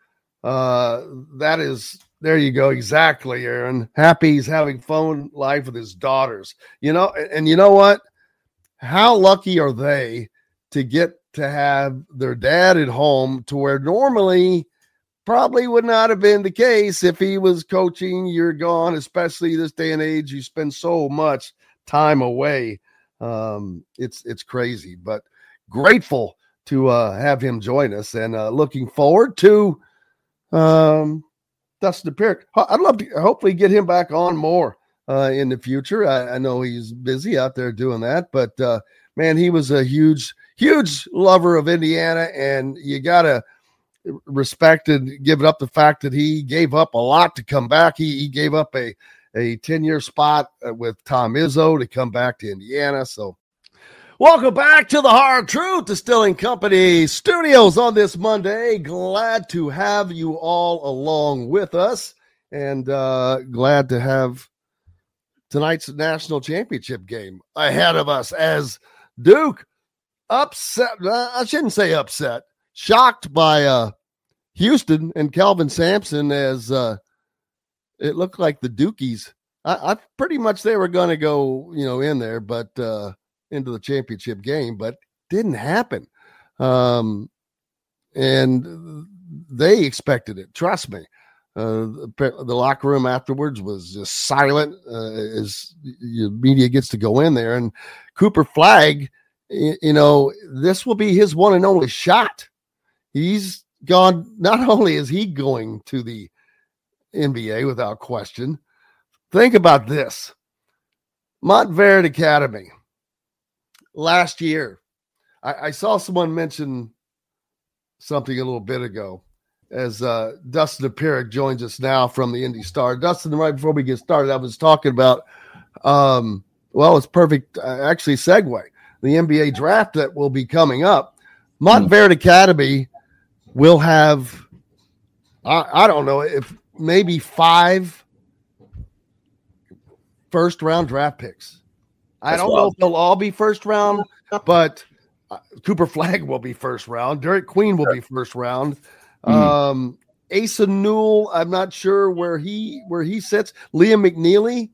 There you go. Exactly, Aaron. Happy he's having phone life with his daughters. And you know what? How lucky are they to get to have their dad at home, to where normally probably would not have been the case if he was coaching. You're gone, especially this day and age. You spend so much time away. It's crazy, but grateful to have him join us, and looking forward to Dustin Apirich. I'd love to hopefully get him back on more in the future. I know he's busy out there doing that, but man, he was a huge lover of Indiana, and you got to respect and give it up the fact that he gave up a lot to come back. He gave up a 10-year spot with Tom Izzo to come back to Indiana. So welcome back to the Hard Truth Distilling Company studios on this Monday. Glad to have you all along with us, and glad to have tonight's national championship game ahead of us as Duke upset. I shouldn't say upset. Shocked by Houston and Kelvin Sampson as it looked like the Dukies. I pretty much they were going to go, in there, but into the championship game, but didn't happen. And they expected it. Trust me. The locker room afterwards was just silent as the media gets to go in there. And Cooper Flagg, this will be his one and only shot. He's gone. Not only is he going to the NBA without question. Think about this. Montverde Academy. Last year, I saw someone mention something a little bit ago as Dustin Aparic joins us now from the Indy Star. Dustin, right before we get started, I was talking about, it's perfect, actually, segue. The NBA draft that will be coming up. Montverde Academy will have, I don't know, if maybe 5 first-round draft picks. I don't know if they'll all be first round, but Cooper Flagg will be first round. Derek Queen will be first round. Asa Newell, I'm not sure where he sits. Liam McNeely,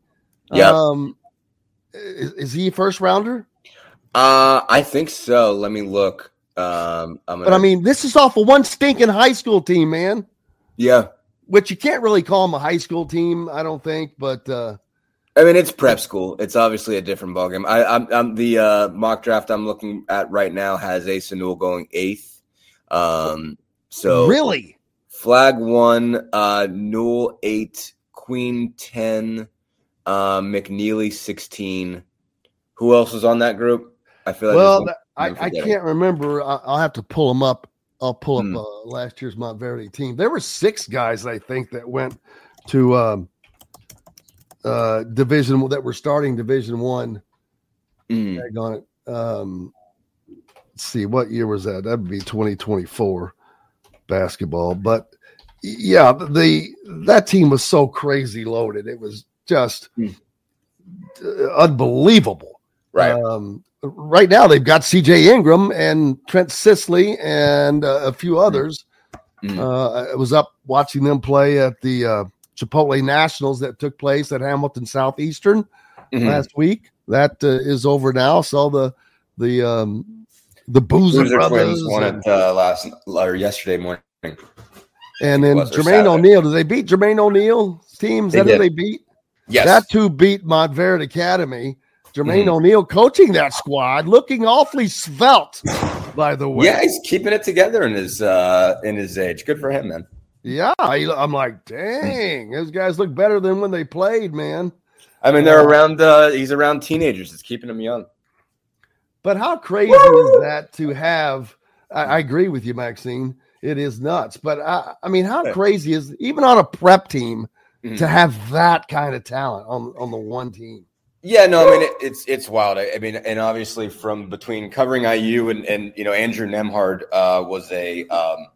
is he a first rounder? I think so. Let me look. This is off of one stinking high school team, man. Yeah, which you can't really call them a high school team, I don't think, but. It's prep school. It's obviously a different ballgame. I'm the mock draft I'm looking at right now has Asa Newell going 8th. So really, Flagg 1, Newell 8, Queen 10, McNeely 16. Who else was on that group? I feel like I can't remember. I'll have to pull them up. I'll pull up last year's Montverde team. There were 6 guys I think that went to. Division that we're starting Division 1. Tag on it. Let's see, what year was that? That'd be 2024 basketball. But yeah, that team was so crazy loaded. It was just unbelievable. Right. Right now they've got CJ Ingram and Trent Sisley and a few others. I was up watching them play at the Chipotle Nationals that took place at Hamilton Southeastern last week. That is over now. So the Boozer brothers won it yesterday morning. And then Jermaine O'Neal. Did they beat Jermaine O'Neal's teams? Who they beat? Yes. That two beat Montverde Academy. Jermaine O'Neal coaching that squad, looking awfully svelte, by the way. Yeah, he's keeping it together in his age. Good for him, man. Yeah, I'm like, dang, those guys look better than when they played, man. I mean, they're around. He's around teenagers. It's keeping him young. But how crazy is that to have? I agree with you, Maxine. It is nuts. But I mean, how crazy is even on a prep team to have that kind of talent on the one team? Yeah, no, I mean it's wild. I mean, and obviously from between covering IU and Andrew Nemhard was a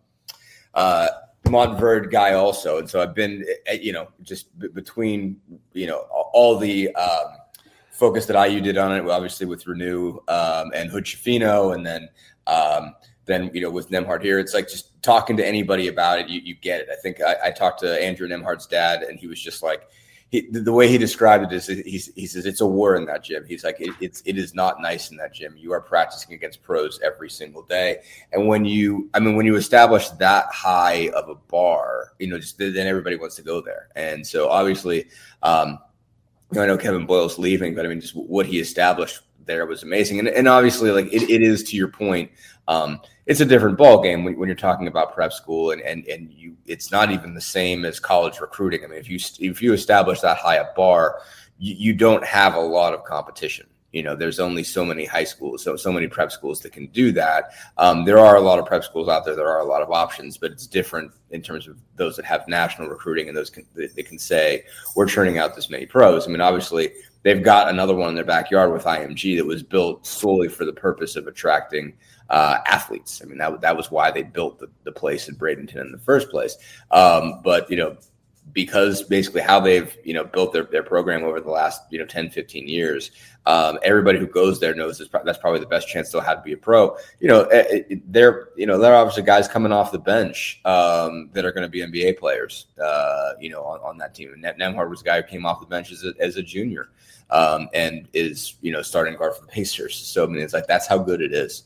Montverde guy also, and so I've been just between all the focus that IU did on it, obviously with Renew and Hood Schifino, and then with Nemhard here, it's like just talking to anybody about it, you get it. I think I talked to Andrew Nemhard's dad, and he was just like. The way he described it is he says it's a war in that gym. He's like it is not nice in that gym. You are practicing against pros every single day, and when you establish that high of a bar, then everybody wants to go there. And so obviously, I know Kevin Boyle's leaving, but I mean just what he established there was amazing. And obviously, like it is to your point. It's a different ball game when you're talking about prep school, and it's not even the same as college recruiting. I mean, if you establish that high a bar, you don't have a lot of competition. There's only so many high schools, so many prep schools that can do that. There are a lot of prep schools out there. There are a lot of options, but it's different in terms of those that have national recruiting and those that can say we're churning out this many pros. I mean, obviously they've got another one in their backyard with IMG that was built solely for the purpose of attracting athletes. I mean, that was why they built the place in Bradenton in the first place. But because basically how they've built their program over the last 10, 15 years, Everybody who goes there knows that's probably the best chance they'll have to be a pro. They're obviously guys coming off the bench that are going to be NBA players, on that team. And Nembhard was a guy who came off the bench as a junior and is, starting guard for the Pacers. So, I mean, it's like that's how good it is.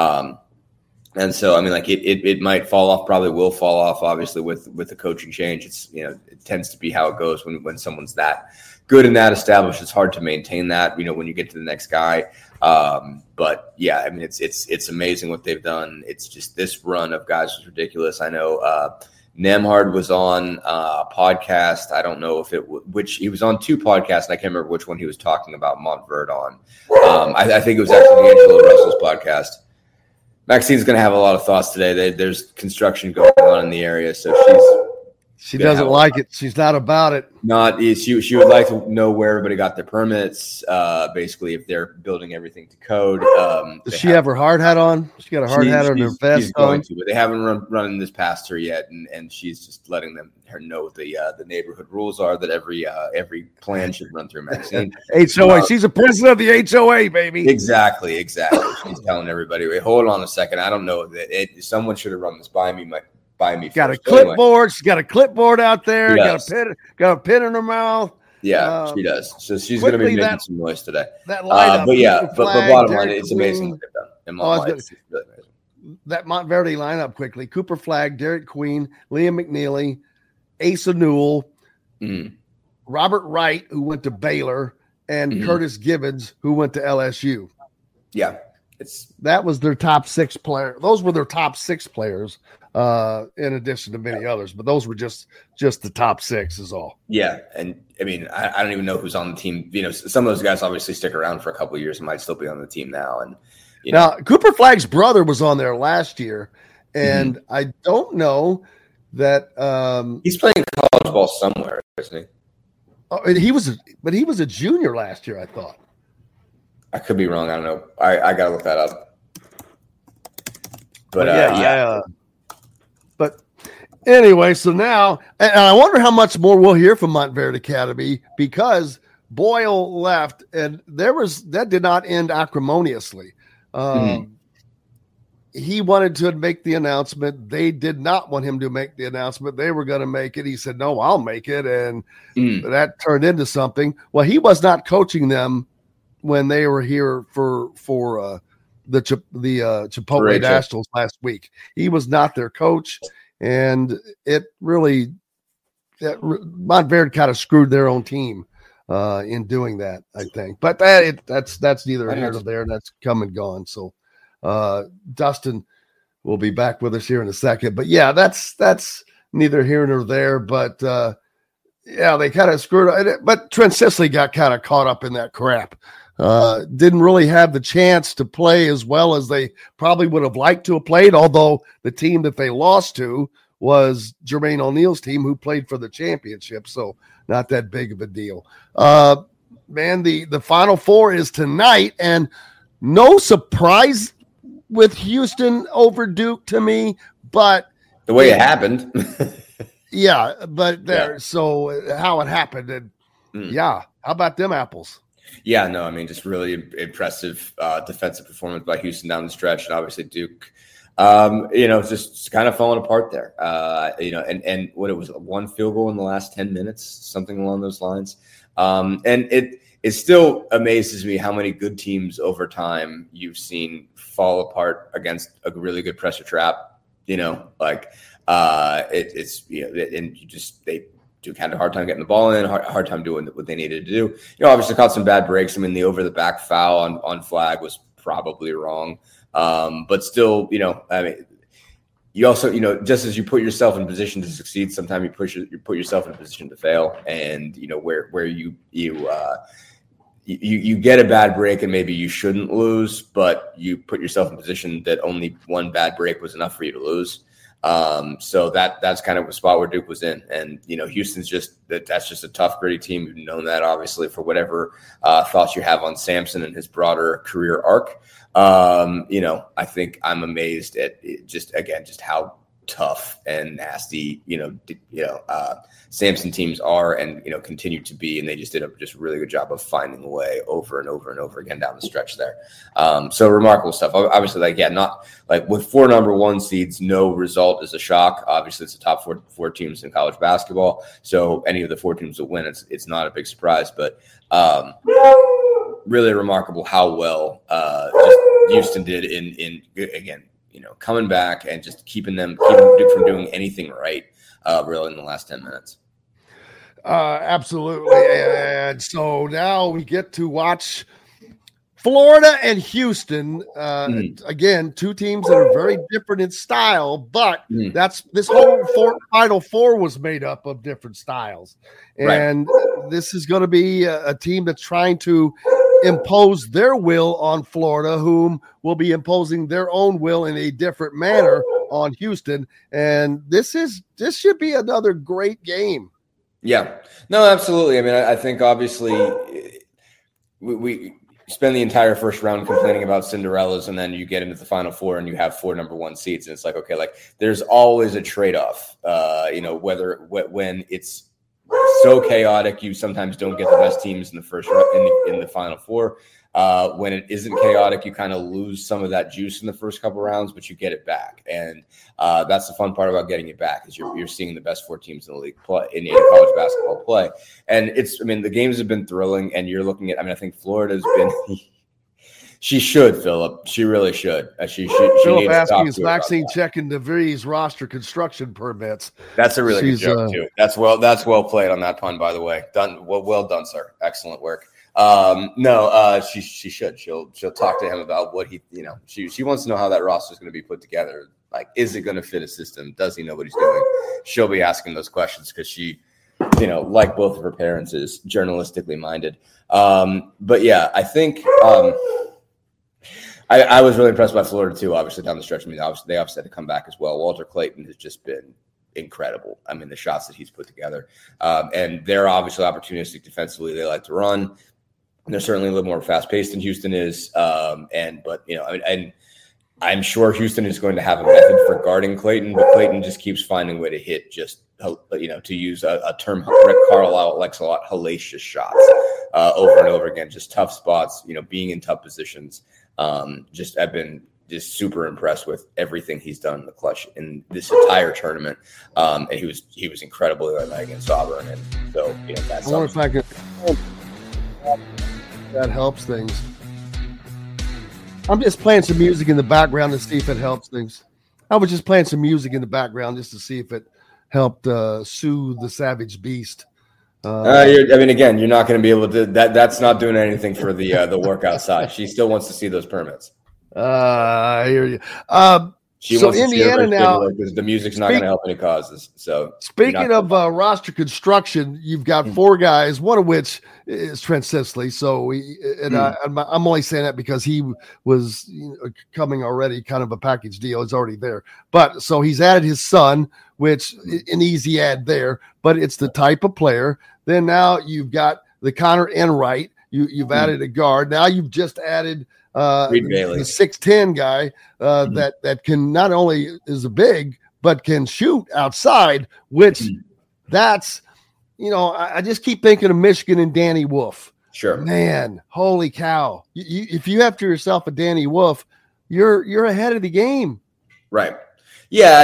And so, I mean, like it might fall off, probably will fall off, obviously, with the coaching change. It's, it tends to be how it goes when someone's that good and that established. It's hard to maintain that, when you get to the next guy. But yeah, I mean, it's amazing what they've done. It's just this run of guys is ridiculous. I know Nembhard was on a podcast. I don't know if which he was on 2 podcasts, and I can't remember which one he was talking about Montverde on. I think it was actually Angelo Russell's podcast. Maxine's going to have a lot of thoughts today. There's construction going on in the area, so she doesn't like it. She's not about it. She would like to know where everybody got their permits. Basically, if they're building everything to code. Does she have her hard hat on? She got a hard hat on her vest. She's going to, but they haven't run this past her yet, and she's just letting her know what the neighborhood rules are that every plan should run through Maxine. HOA. She's a president of the HOA, baby. Exactly. She's telling everybody, wait, hold on a second. I don't know that someone should have run this by me. Got a clipboard. Anyway. She's got a clipboard out there. Got a pin in her mouth. Yeah, she does. So she's going to be making some noise today. That lineup. But bottom line, it's amazing what they've done. In my mind, it's really amazing. That Montverde lineup quickly: Cooper Flagg, Derek Queen, Liam McNeely, Asa Newell, Robert Wright, who went to Baylor, and Curtis Gibbons, who went to LSU. Yeah. That was their top 6 player. Those were their top 6 players, in addition to many others. But those were just the top 6 is all. Yeah, and I mean, I don't even know who's on the team. Some of those guys obviously stick around for a couple of years and might still be on the team now. And now Cooper Flagg's brother was on there last year, and I don't know that he's playing college ball somewhere, isn't he? Oh, and he was a junior last year, I thought. I could be wrong. I don't know. I got to look that up. But but anyway, so now, and I wonder how much more we'll hear from Montverde Academy, because Boyle left, and that did not end acrimoniously. He wanted to make the announcement. They did not want him to make the announcement. They were going to make it. He said, "No, I'll make it," and that turned into something. Well, he was not coaching them when they were here for the Chipotle Nationals last week. He was not their coach, and it really Montverde kind of screwed their own team in doing that, I think. But that's neither here nor there. That's come and gone. So Dustin will be back with us here in a second. But yeah, that's neither here nor there. But yeah, they kind of screwed up. But Trent Sisley got kind of caught up in that crap. Didn't really have the chance to play as well as they probably would have liked to have played, although the team that they lost to was Jermaine O'Neal's team, who played for the championship, so not that big of a deal. Man, the Final Four is tonight, and no surprise with Houston over Duke to me, but the way it happened. Yeah, but so how it happened, and how about them apples? Yeah, no, I mean, just really impressive defensive performance by Houston down the stretch, and obviously Duke, just kind of falling apart there. And what it was, 1 field goal in the last 10 minutes, something along those lines. And it still amazes me how many good teams over time you've seen fall apart against a really good pressure trap. Duke had a hard time getting the ball in, hard time doing what they needed to do. Obviously caught some bad breaks. I mean, the over-the-back foul on Flag was probably wrong. But still, I mean, you also, just as you put yourself in a position to succeed, sometimes you put yourself in a position to fail. And, where you get a bad break and maybe you shouldn't lose, but you put yourself in a position that only one bad break was enough for you to lose. So that's kind of a spot where Duke was in, and Houston's that's just a tough, gritty team. You've known that obviously for whatever thoughts you have on Sampson and his broader career arc. I think I'm amazed at just how tough and nasty, Samson teams are and, continue to be. And they just did a really good job of finding a way over and over and over again down the stretch there. So remarkable stuff. Obviously, not like with 4 number 1 seeds, no result is a shock. Obviously, it's the top four teams in college basketball. So any of the 4 teams that win, it's not a big surprise. But really remarkable how well just Houston did in again, coming back and just keeping them from doing anything right, really in the last 10 minutes. Absolutely. And so now we get to watch Florida and Houston. Again, 2 teams that are very different in style, but this whole Final Four was made up of different styles. And this is going to be a team that's trying to impose their will on Florida, whom will be imposing their own will in a different manner on Houston. And this should be another great game. Yeah, no, absolutely. I mean, I think obviously we spend the entire first round complaining about Cinderellas, and then you get into the Final Four and you have 4 number 1 seeds, and it's like, okay, like there's always a trade-off. When it's so chaotic, you sometimes don't get the best teams in the first in the Final Four. When it isn't chaotic, you kind of lose some of that juice in the first couple rounds, but you get it back, and that's the fun part about getting it back is you're seeing the best 4 teams in the league play in college basketball play, and the games have been thrilling, and you're looking at. I think Florida's been. She should, Philip. She really should. She Philip asking is Maxine checking DeVries roster construction permits. That's a really good joke too. That's well played on that pun, by the way. Done well done, sir. Excellent work. She should. She'll talk to him about what he, she wants to know how that roster is going to be put together. Like, is it going to fit a system? Does he know what he's doing? She'll be asking those questions because she, like both of her parents, is journalistically minded. But yeah, I think. I was really impressed by Florida too. Obviously down the stretch. They obviously had to come back as well. Walter Clayton has just been incredible. The shots that he's put together, and they're obviously opportunistic defensively. They like to run. They're certainly a little more fast paced than Houston is. And I'm sure Houston is going to have a method for guarding Clayton, but Clayton just keeps finding a way to hit to use a term Rick Carlisle likes a lot, hellacious shots over and over again, just tough spots, being in tough positions. I've been just super impressed with everything he's done in the clutch in this entire tournament. And he was incredible the other night against Auburn. And so, that's I wonder if I could, that helps things. I'm just playing some music in the background to see if it helps things. I was just playing some music in the background just to see if it helped soothe the savage beast. Again, you're not going to be able to. That's not doing anything for the work outside. She still wants to see those permits. I hear you. She wants Indiana to now because the music's not going to help any causes. So speaking of roster construction, you've got 4 guys, one of which is Trent Sisley. So I'm only saying that because he was coming already, kind of a package deal. It's already there, but so he's added his son, which an easy add there. But it's the type of player. Then now you've got the Connor Enright. You've added a guard. Now you've just added. Reed Bailey. The 6'10" guy that can not only is a big but can shoot outside, which that's I just keep thinking of Michigan and Danny Wolf. Sure, man, holy cow! If you have to yourself a Danny Wolf, you're ahead of the game, right? Yeah,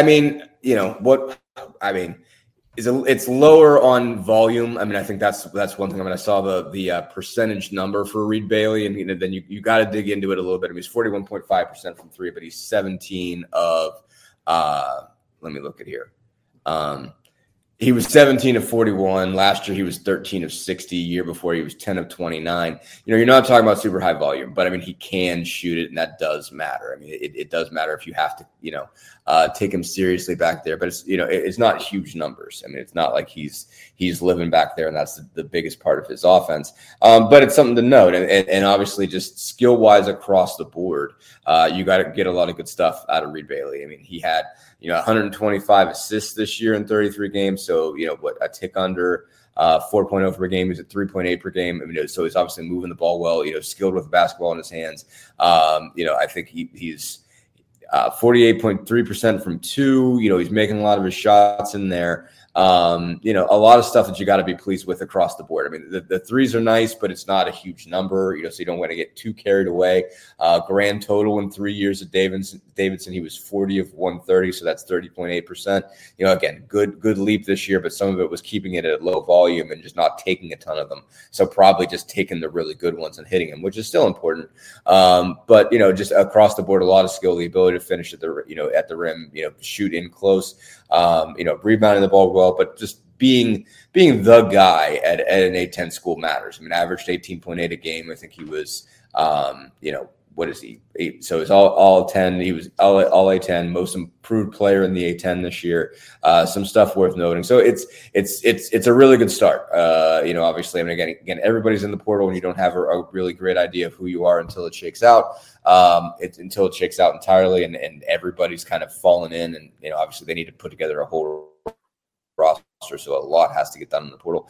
it's lower on volume. I think that's one thing. I saw the percentage number for Reed Bailey, and then you got to dig into it a little bit. He's 41.5% from 3, but he's 17 of. Let me look at here. He was 17 of 41. Last year, he was 13 of 60. Year before, he was 10 of 29. You're not talking about super high volume, but he can shoot it, and that does matter. It does matter if you have to, take him seriously back there. But it's not huge numbers. It's not like he's living back there, and that's the biggest part of his offense. But it's something to note, and obviously just skill wise across the board, you got to get a lot of good stuff out of Reed Bailey. He had 125 assists this year in 33 games. So, a tick under 4.0 per game. He's at 3.8 per game. So he's obviously moving the ball well, skilled with the basketball in his hands. I think he's 48.3% from 2. He's making a lot of his shots in there. A lot of stuff that you got to be pleased with across the board. I mean, the threes are nice, but it's not a huge number, so you don't want to get too carried away. Grand total in 3 years of Davidson, he was 40 of 130, so that's 30.8%. Again, good leap this year, but some of it was keeping it at low volume and just not taking a ton of them. So probably just taking the really good ones and hitting them, which is still important. But just across the board, a lot of skill, the ability to finish at the rim, shoot in close, rebounding the ball well, but just being the guy at an A-10 school matters. I mean, averaged 18.8 a game. I think he was, what is he? 8. So it's all 10. He was all A-10, most improved player in the A-10 this year. Some stuff worth noting. So it's a really good start. Obviously, I mean, again, everybody's in the portal, and you don't have a really great idea of who you are until it shakes out. Until it shakes out entirely, and everybody's kind of fallen in, and obviously they need to put together a whole roster, so a lot has to get done in the portal.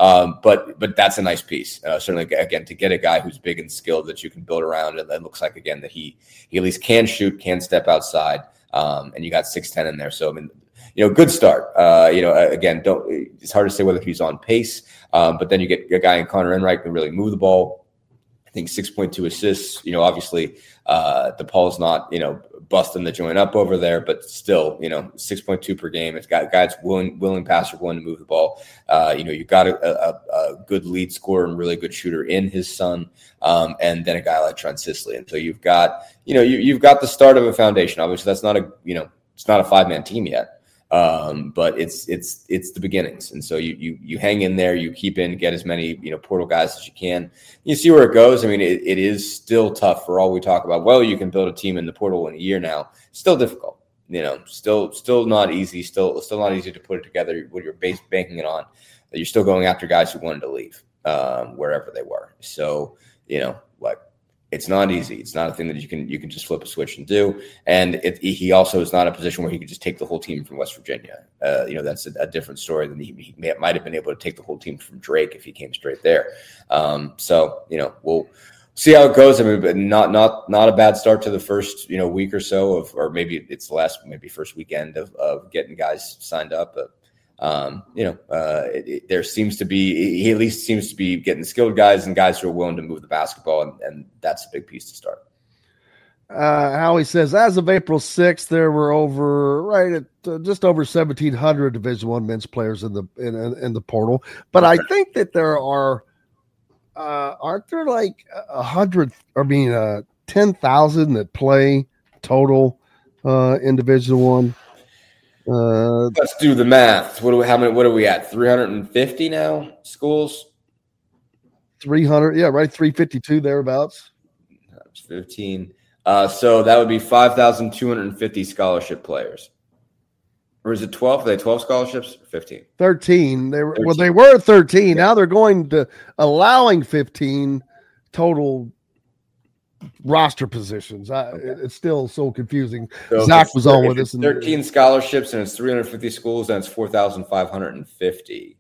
But that's a nice piece. Certainly, again, to get a guy who's big and skilled that you can build around, and that looks like, again, that he at least can shoot, can step outside, and you got 6'10" in there. So I mean, good start. Again, it's hard to say whether he's on pace, but then you get a guy in Connor Enright who can really move the ball. I think 6.2 assists. Obviously, DePaul's not busting the joint up over there, but still, 6.2 per game. It's got guys willing passer, willing to move the ball. You've got a good lead scorer and really good shooter in his son, and then a guy like Trent Sisley. And so you've got you've got the start of a foundation. Obviously, that's not it's not a 5-man team yet. But it's the beginnings. And so you hang in there, you keep in, get as many, portal guys as you can. You see where it goes. I mean, it is still tough for all we talk about. Well, you can build a team in the portal in a year now. Still difficult, still not easy, still not easy to put it together when you're banking it on. You're still going after guys who wanted to leave, wherever they were. So, it's not easy. It's not a thing that you can just flip a switch and do. And he also is not in a position where he could just take the whole team from West Virginia. That's a different story than he might have been able to take the whole team from Drake if he came straight there. So we'll see how it goes. I mean, but not a bad start to the first week or so or maybe it's the last first weekend of getting guys signed up. But there seems to be, he at least seems to be getting skilled guys and guys who are willing to move the basketball, and that's a big piece to start. Howie says, as of April 6th, there were just over 1,700 Division I men's players in the portal. But I think that there are, aren't there like 10,000 that play total in Division I? Let's do the math. What are we at? 350 now schools? 300, yeah, right. 352 thereabouts. That's 15. So that would be 5,250 scholarship players. Or is it 12? Are they 12 scholarships? 15. 13. They were 13. Yeah. Now they're going to allowing 15 total roster positions. It's still so confusing. So Zach was on with us. 13 scholarships and it's 350 schools, and it's 4,550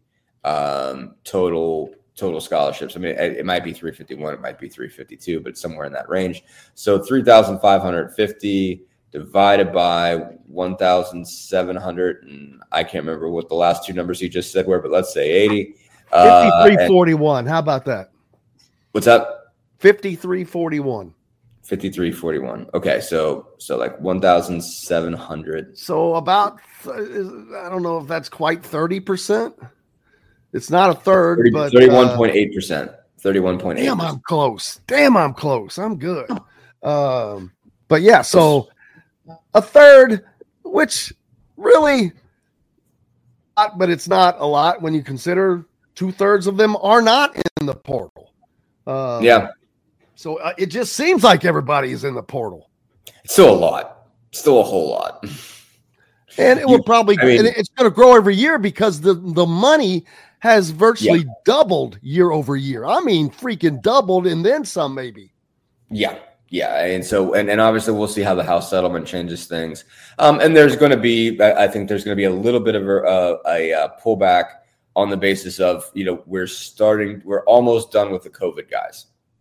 total scholarships. I mean, it might be 351, it might be 352, but it's somewhere in that range. So 3,550 divided by 1,700, and I can't remember what the last two numbers you just said were, but let's say 80. 5341. How about that? What's that? 5341. 5341. Okay, so like 1,700. So about, I don't know if that's quite 30%. It's not a third, but 31.8%. 31.8%. Damn, I'm close. I'm good. But yeah, so a third, which really, but it's not a lot when you consider 2/3 of them are not in the portal. Yeah. So it just seems like everybody is in the portal. It's still a lot. Still a whole lot. And it will probably, and it's going to grow every year because the money has virtually doubled year over year. I mean, freaking doubled and then some maybe. Yeah. Yeah. And so, and obviously we'll see how the House settlement changes things. And there's going to be, I think there's going to be a little bit of a pullback on the basis of, we're almost done with the COVID guys.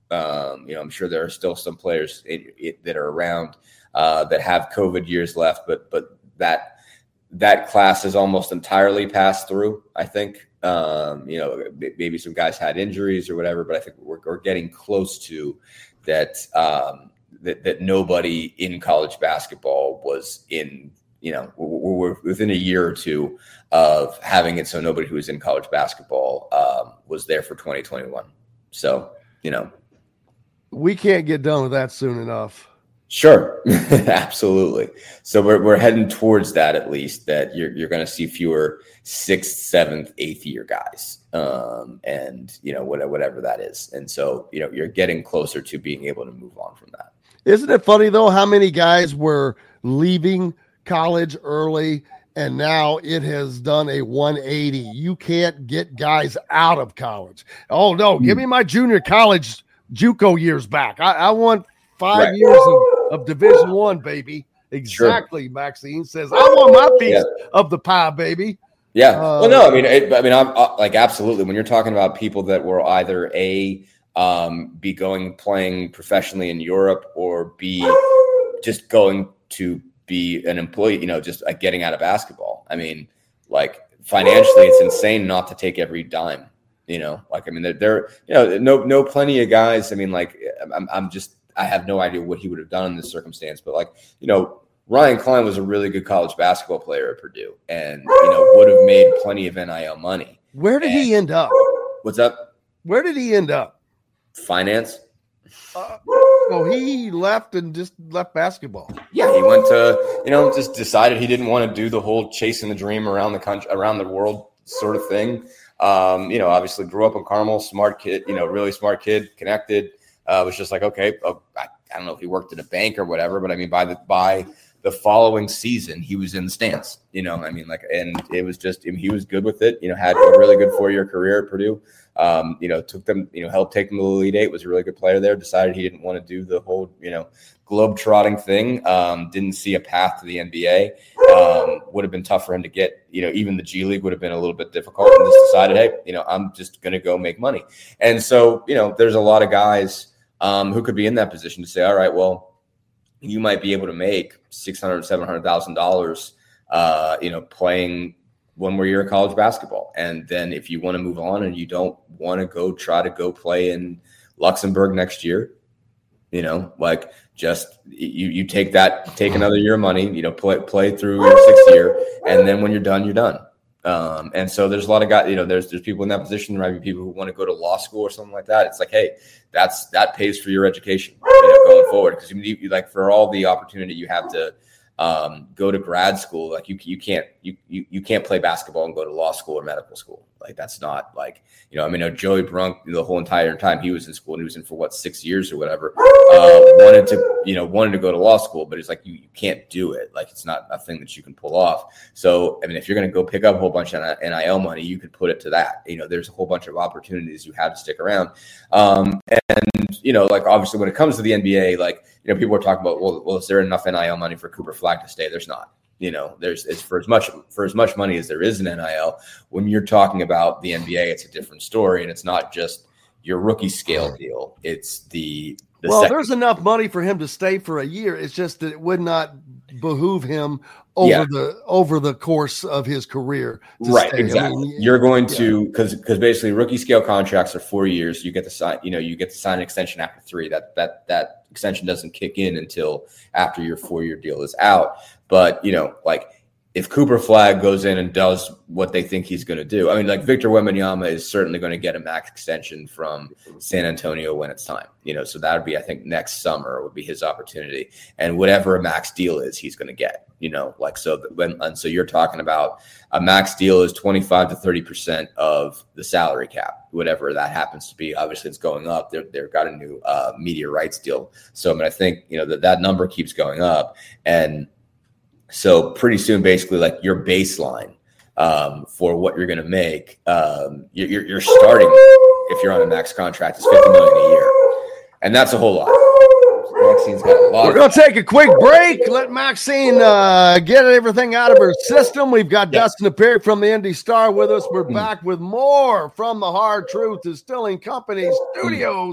I'm sure there are still some players that are around that have COVID years left, but that class is almost entirely passed through, I think. Maybe some guys had injuries or whatever, but I think we're getting close to that, that nobody in college basketball was in, we're within a year or two of having it. So nobody who was in college basketball was there for 2021. So, we can't get done with that soon enough. Sure. Absolutely. So we're heading towards that, at least, that you're going to see fewer 6th, 7th, 8th year guys. And whatever that is. And so, you're getting closer to being able to move on from that. Isn't it funny though, how many guys were leaving college early and now it has done a 180. You can't get guys out of college. Oh no, give me my junior college JUCO years back. I want 5 years of Division I, baby. Exactly. Sure. Maxine says, I want my piece of the pie, baby. Yeah. Well, no, I'm like, absolutely. When you're talking about people that were either playing professionally in Europe, or B, just going to be an employee, just getting out of basketball. I mean, like, financially, it's insane not to take every dime. There plenty of guys. I mean, like, I have no idea what he would have done in this circumstance, but like, Ryan Klein was a really good college basketball player at Purdue, and would have made plenty of NIL money. Where did he end up? What's up? Where did he end up? Finance. He left and just left basketball. Yeah, he went to just decided he didn't want to do the whole chasing the dream around the country, around the world sort of thing. Obviously grew up in Carmel, smart kid, really smart kid, connected. Was just like, okay, I don't know if he worked at a bank or whatever, but I mean, by the following season, he was in the stands, and it was just, he was good with it, had a really good 4-year career at Purdue, took them, helped take them to the Elite Eight, was a really good player there, decided he didn't want to do the whole, globe trotting thing. Didn't see a path to the NBA. Would have been tough for him to get, even the G League would have been a little bit difficult, and just decided, hey, I'm just going to go make money. And so, there's a lot of guys who could be in that position to say, all right, well, you might be able to make $600,000, $700,000, playing 1 more year of college basketball. And then if you want to move on and you don't want to try to go play in Luxembourg next year, just you take another year of money, play through your 6th year. And then when you're done, you're done. And so there's a lot of guys, there's people in that position. There might be people who want to go to law school or something like that. It's like, hey, that pays for your education, going forward. Because you like, for all the opportunity you have to go to grad school, like you can't play basketball and go to law school or medical school. Like, that's not like, Joey Brunk, the whole entire time he was in school, and he was in for 6 years or whatever, wanted to go to law school, but it's like, you can't do it. Like, it's not a thing that you can pull off. So, if you're going to go pick up a whole bunch of NIL money, you could put it to that. There's a whole bunch of opportunities you have to stick around. Like, obviously when it comes to the NBA, like, people are talking about, well, is there enough NIL money for Cooper Flagg to stay? There's not. It's for as much money as there is in NIL. When you're talking about the NBA, it's a different story, and it's not just your rookie scale deal. It's there's enough money for him to stay for a year. It's just that it would not behoove him over the course of his career. Right, stay. Exactly. You're going to, because basically rookie scale contracts are 4 years. You get to sign, you get to sign an extension after 3. That extension doesn't kick in until after your 4-year deal is out. But, like, if Cooper Flagg goes in and does what they think he's going to do, like, Victor Wembanyama is certainly going to get a max extension from San Antonio when it's time, so that would be, I think, next summer would be his opportunity, and whatever a max deal is, he's going to get, so you're talking about a max deal is 25 to 30% of the salary cap, whatever that happens to be. Obviously it's going up. They've got a new media rights deal. So, I think, that number keeps going up, and so pretty soon, basically, like, your baseline for what you're going to make, you're starting, if you're on a max contract, is $50 million a year, and that's a whole lot. Maxine's got a lot. We're going to take a quick break. Let Maxine get everything out of her system. We've got Dustin Appieri from the Indy Star with us. We're back with more from the Hard Truth Distilling Company Studios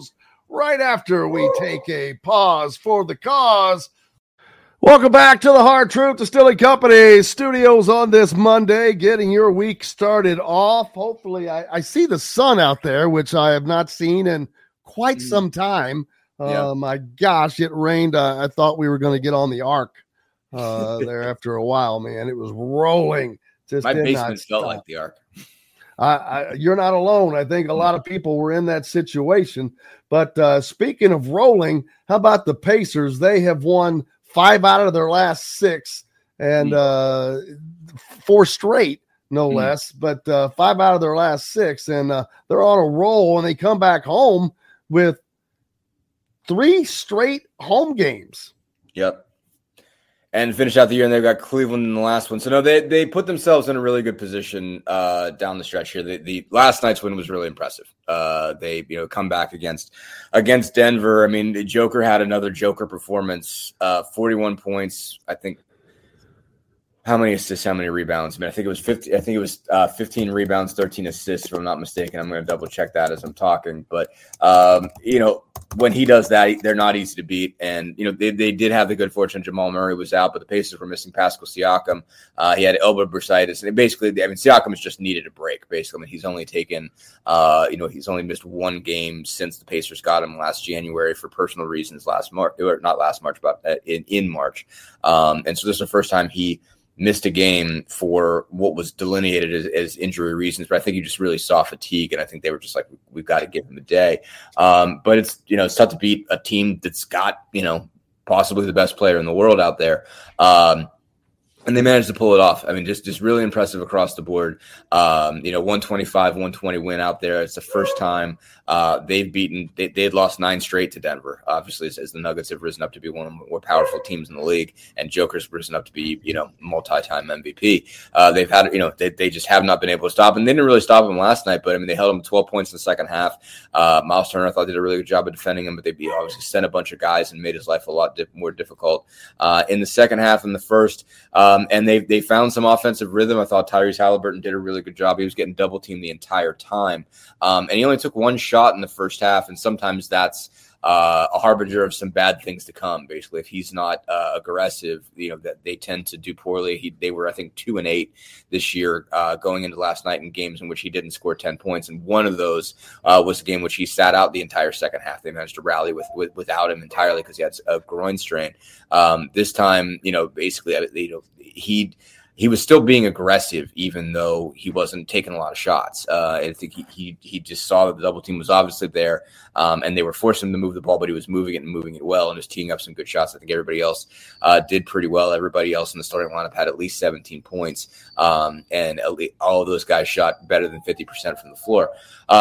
right after we take a pause for the cause. Welcome back to the Hard Truth Distilling Company studios on this Monday, getting your week started off. Hopefully, I see the sun out there, which I have not seen in quite some time. My gosh, it rained. I thought we were going to get on the ark there after a while, man. It was rolling. My basement felt like the ark. You're not alone. I think a lot of people were in that situation. But speaking of rolling, how about the Pacers? They have won 5 out of their last 6 and 4 straight, no less, but 5 out of their last 6. And they're on a roll, and they come back home with 3 straight home games. Yep. And finish out the year, and they've got Cleveland in the last one. So, no, they put themselves in a really good position down the stretch here. The last night's win was really impressive. They come back against Denver. I mean, the Joker had another Joker performance, 41 points, I think. How many assists, how many rebounds? I mean, I think it was 50. I think it was 15 rebounds, 13 assists, if I'm not mistaken. I'm going to double check that as I'm talking. But when he does that, they're not easy to beat. And they did have the good fortune Jamal Murray was out, but the Pacers were missing Pascal Siakam. He had elbow bursitis, and basically, Siakam has just needed a break. Basically, I mean, he's only taken, he's only missed 1 game since the Pacers got him last January for personal reasons. Last March, or not last March, but in March. And so this is the first time he missed a game for what was delineated as injury reasons, but I think he just really saw fatigue, and I think they were just like, we've got to give him a day. But it's tough to beat a team that's got possibly the best player in the world out there. And they managed to pull it off. I mean, just really impressive across the board. 125-120 win out there. It's the first time they had lost 9 straight to Denver, obviously, as the Nuggets have risen up to be one of the more powerful teams in the league, and Joker's risen up to be, multi-time MVP. They've had, they just have not been able to stop, and they didn't really stop him last night, but I mean, they held him 12 points in the second half. Miles Turner, I thought, did a really good job of defending him, but they obviously sent a bunch of guys and made his life a lot more difficult in the second half and the first. And they found some offensive rhythm. I thought Tyrese Halliburton did a really good job. He was getting double teamed the entire time. And he only took 1 shot in the first half. And sometimes that's a harbinger of some bad things to come. Basically, if he's not aggressive, that they tend to do poorly. They were, I think, 2-8 this year going into last night in games in which he didn't score 10 points. And one of those was a game which he sat out the entire second half. They managed to rally without him entirely because he had a groin strain. This time, basically, he was still being aggressive, even though he wasn't taking a lot of shots. I think he just saw that the double team was obviously there, and they were forcing him to move the ball, but he was moving it and moving it well, and was teeing up some good shots. I think everybody else did pretty well. Everybody else in the starting lineup had at least 17 points, and all of those guys shot better than 50% from the floor.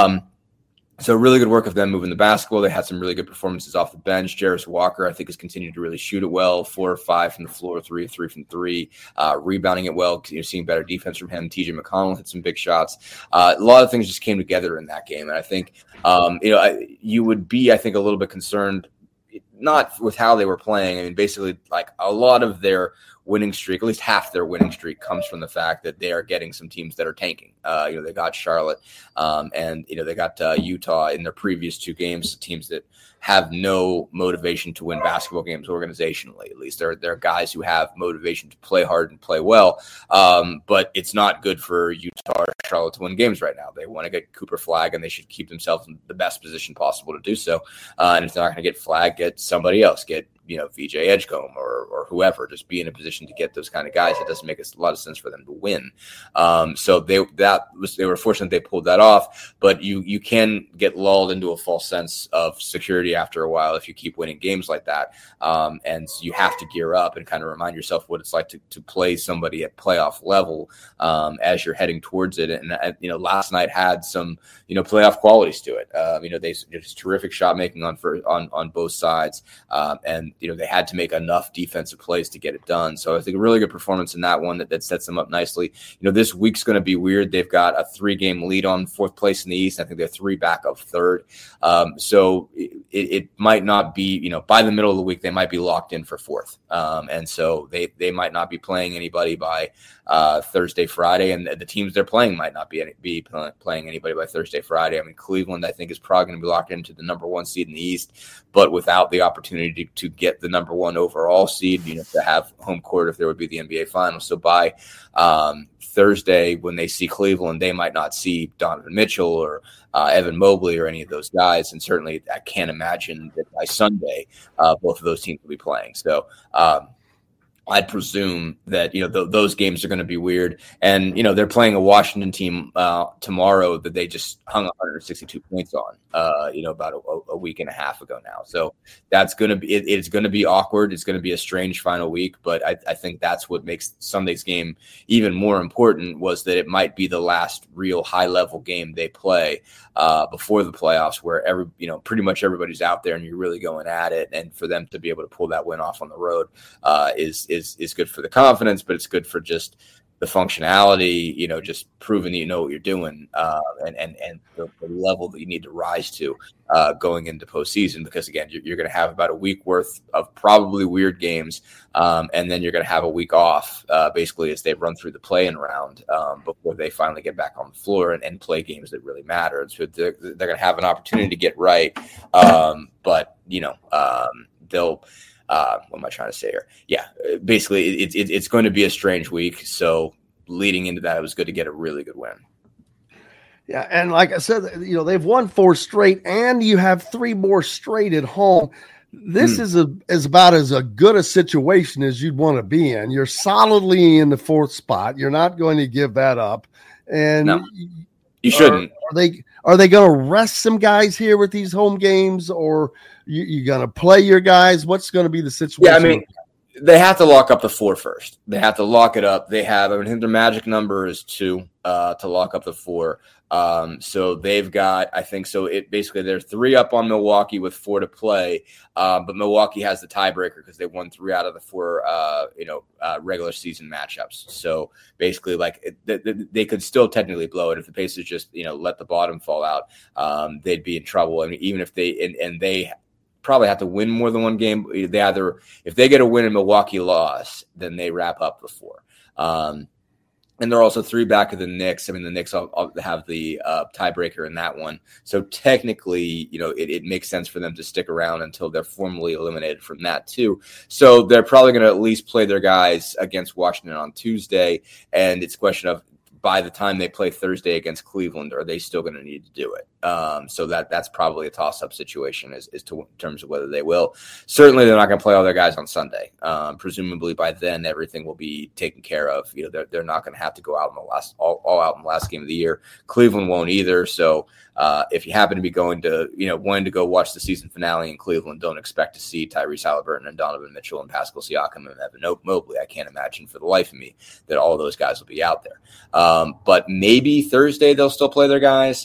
So really good work of them moving the basketball. They had some really good performances off the bench. Jarris Walker, I think, has continued to really shoot it well. 4 or 5 from the floor, 3 of 3 from 3, rebounding it well. You're seeing better defense from him. TJ McConnell hit some big shots. A lot of things just came together in that game. And I think, you would be, I think, a little bit concerned, not with how they were playing. I mean, basically, like a lot of their winning streak, at least half their winning streak, comes from the fact that they are getting some teams that are tanking. They got Charlotte, and they got Utah in their previous 2 games, teams that have no motivation to win basketball games organizationally. At least there are guys who have motivation to play hard and play well, but it's not good for Utah or Charlotte to win games right now. They want to get Cooper Flagg, and they should keep themselves in the best position possible to do so. And if they're not going to get Flagg, get somebody else. Get VJ Edgecombe or whoever. Just be in a position to get those kind of guys. It doesn't make a lot of sense for them to win. So they were fortunate they pulled that off. But you can get lulled into a false sense of security after a while if you keep winning games like that. And so you have to gear up and kind of remind yourself what it's like to play somebody at playoff level as you're heading towards it. And last night had some playoff qualities to it. They just terrific shot making on both sides, and they had to make enough defensive plays to get it done. So I think a really good performance in that one that sets them up nicely. This week's going to be weird. They've got a 3-game lead on 4th place in the East. I think they're 3 back of 3rd. So it might not be, by the middle of the week, they might be locked in for 4th. And so they might not be playing anybody by Thursday, Friday, and the teams they're playing might not be playing anybody by Thursday, Friday. I mean, Cleveland, I think, is probably going to be locked into the number 1 seed in the East, but without the opportunity to get the number 1 overall seed, to have home court if there would be the NBA Finals. So by Thursday, when they see Cleveland, they might not see Donovan Mitchell or Evan Mobley or any of those guys. And certainly I can't imagine that by Sunday, both of those teams will be playing. So I'd presume that, those games are going to be weird. And, they're playing a Washington team tomorrow that they just hung 162 points on, about a week and a half ago now. So that's going to be, it's going to be awkward. It's going to be a strange final week. But I think that's what makes Sunday's game even more important, was that it might be the last real high level game they play before the playoffs, where pretty much everybody's out there and you're really going at it. And for them to be able to pull that win off on the road is good for the confidence, but it's good for just the functionality, just proving that you know what you're doing, and the level that you need to rise to going into postseason. Because again, you're going to have about a week worth of probably weird games, and then you're going to have a week off, basically, as they run through the play-in round before they finally get back on the floor and play games that really matter. And so they're going to have an opportunity to get right, but they'll. What am I trying to say here? Yeah, basically, it's going to be a strange week. So leading into that, it was good to get a really good win. Yeah, and like I said, they've won 4 straight, and you have 3 more straight at home. This is about as good a situation as you'd want to be in. You're solidly in the 4th spot. You're not going to give that up, and no, you shouldn't. Are they going to rest some guys here with these home games, or you going to play your guys? What's going to be the situation? Yeah, I mean, they have to lock up the 4 first. They have to lock it up. They have, I think their magic number is 2 to lock up the 4. So they've got, I think, so it basically they're 3 up on Milwaukee with 4 to play. But Milwaukee has the tiebreaker because they won 3 out of the 4, regular season matchups. So basically, they could still technically blow it if the Pacers just, let the bottom fall out. They'd be in trouble. I mean, even if they probably have to win more than 1 game. If they get a win and Milwaukee loss, then they wrap up the 4. And they're also 3 back of the Knicks. I mean, the Knicks have the tiebreaker in that one. So technically, it makes sense for them to stick around until they're formally eliminated from that too. So they're probably going to at least play their guys against Washington on Tuesday. And it's a question of, by the time they play Thursday against Cleveland, are they still going to need to do it? So that's probably a toss-up situation as to in terms of whether they will. Certainly, they're not going to play all their guys on Sunday. Presumably, by then everything will be taken care of. They're not going to have to go out in the all out in the last game of the year. Cleveland won't either. So if you happen to be going to wanting to go watch the season finale in Cleveland, don't expect to see Tyrese Haliburton and Donovan Mitchell and Pascal Siakam and Evan Mobley. I can't imagine for the life of me that all of those guys will be out there. But maybe Thursday they'll still play their guys.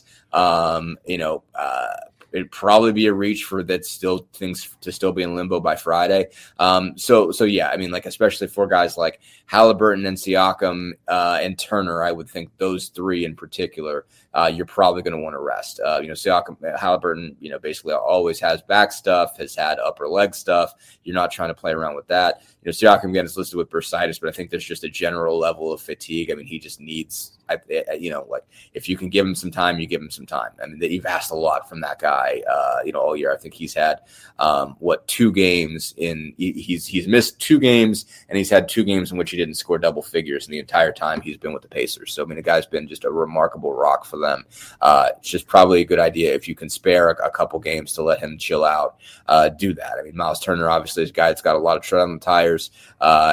It'd probably be a reach for that still things to still be in limbo by Friday. So yeah, I mean, especially for guys like Haliburton and Siakam and Turner, I would think those 3 in particular, you're probably going to want to rest. Siakam, Haliburton, basically always has back stuff, has had upper leg stuff. You're not trying to play around with that. Siakam again is listed with bursitis, but I think there's just a general level of fatigue. I mean, he just needs, if you can give him some time, you give him some time. I mean, you've asked a lot from that guy, all year. I think he's had 2 games he's missed 2 games, and he's had 2 games in which he didn't score double figures in the entire time he's been with the Pacers. So I mean, the guy's been just a remarkable rock for them. It's just probably a good idea if you can spare a couple games to let him chill out. Do that. I mean, Miles Turner obviously is a guy that's got a lot of tread on the tires at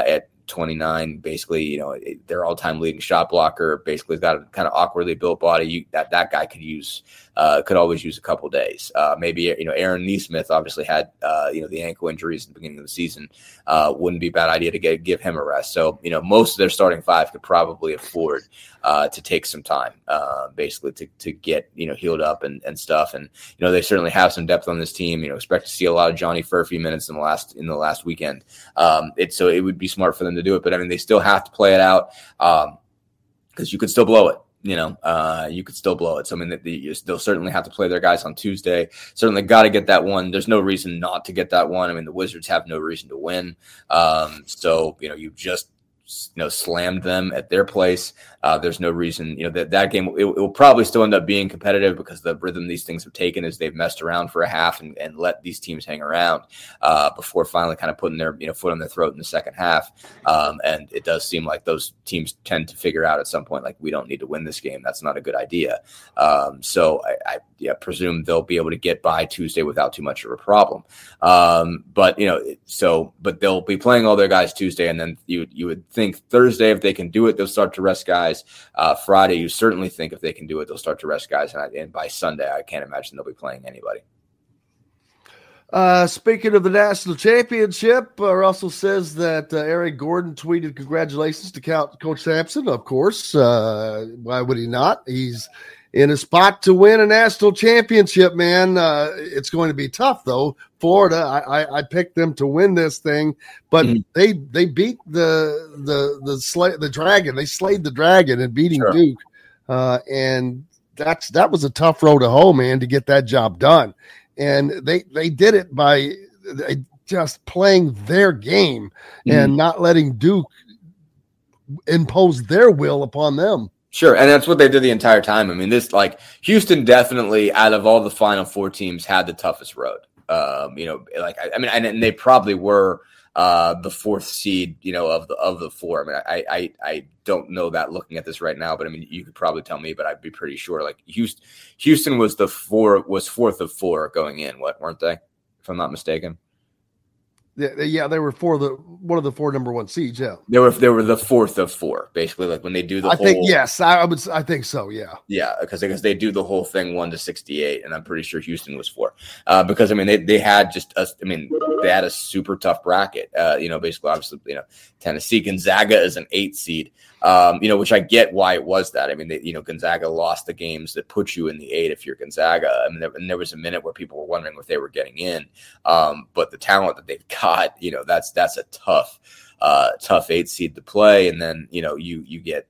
29, basically, their all-time leading shot blocker, basically has got a kind of awkwardly built body. That guy could always use a couple days. Maybe, Aaron Nesmith obviously had, the ankle injuries at the beginning of the season. Wouldn't be a bad idea to give him a rest. So, most of their starting five could probably afford to take some time, basically to get, healed up and stuff. And, they certainly have some depth on this team. Expect to see a lot of Johnny Furphy minutes in the last weekend. So it would be smart for them to do it, but I mean, they still have to play it out because you could still blow it. You could still blow it. So, I mean, they'll certainly have to play their guys on Tuesday. Certainly got to get that one. There's no reason not to get that one. I mean, the Wizards have no reason to win. So, you just, slammed them at their place. There's no reason, that game, it will probably still end up being competitive because the rhythm these things have taken is they've messed around for a half and let these teams hang around before finally kind of putting their foot on their throat in the second half. And it does seem like those teams tend to figure out at some point, like, we don't need to win this game. That's not a good idea. So I presume they'll be able to get by Tuesday without too much of a problem. But they'll be playing all their guys Tuesday, and then you would think Thursday, if they can do it, they'll start to rest guys. Friday, you certainly think if they can do it, they'll start to rest guys. And by Sunday, I can't imagine they'll be playing anybody. Speaking of the national championship, Russell says that Eric Gordon tweeted congratulations to Coach Sampson. Of course, why would he not? He's in a spot to win a national championship, man. It's going to be tough, though. Florida, I picked them to win this thing, but they beat the dragon. They slayed the dragon in beating Duke, and that was a tough road to hoe, man, to get that job done. And they did it by just playing their game and not letting Duke impose their will upon them. Sure, and that's what they did the entire time. I mean, Houston definitely, out of all the Final Four teams, had the toughest road. And they probably were the fourth seed, of the four. I mean, I don't know that looking at this right now, but I mean, you could probably tell me, but I'd be pretty sure. Like Houston was fourth of four going in. Weren't they? If I'm not mistaken. Yeah, they were one of the four number one seeds. Yeah, they were the fourth of four, basically. Like when they do I think so. Yeah, yeah, because they do the whole thing 1-68, and I'm pretty sure Houston was 4. Because I mean they had they had a super tough bracket. Basically, obviously, Tennessee, Gonzaga is an 8 seed. Which I get why it was that. I mean, Gonzaga lost the games that put you in the 8 if you're Gonzaga. I mean, there was a minute where people were wondering if they were getting in. But the talent that they've got, that's a tough 8 seed to play. And then, you get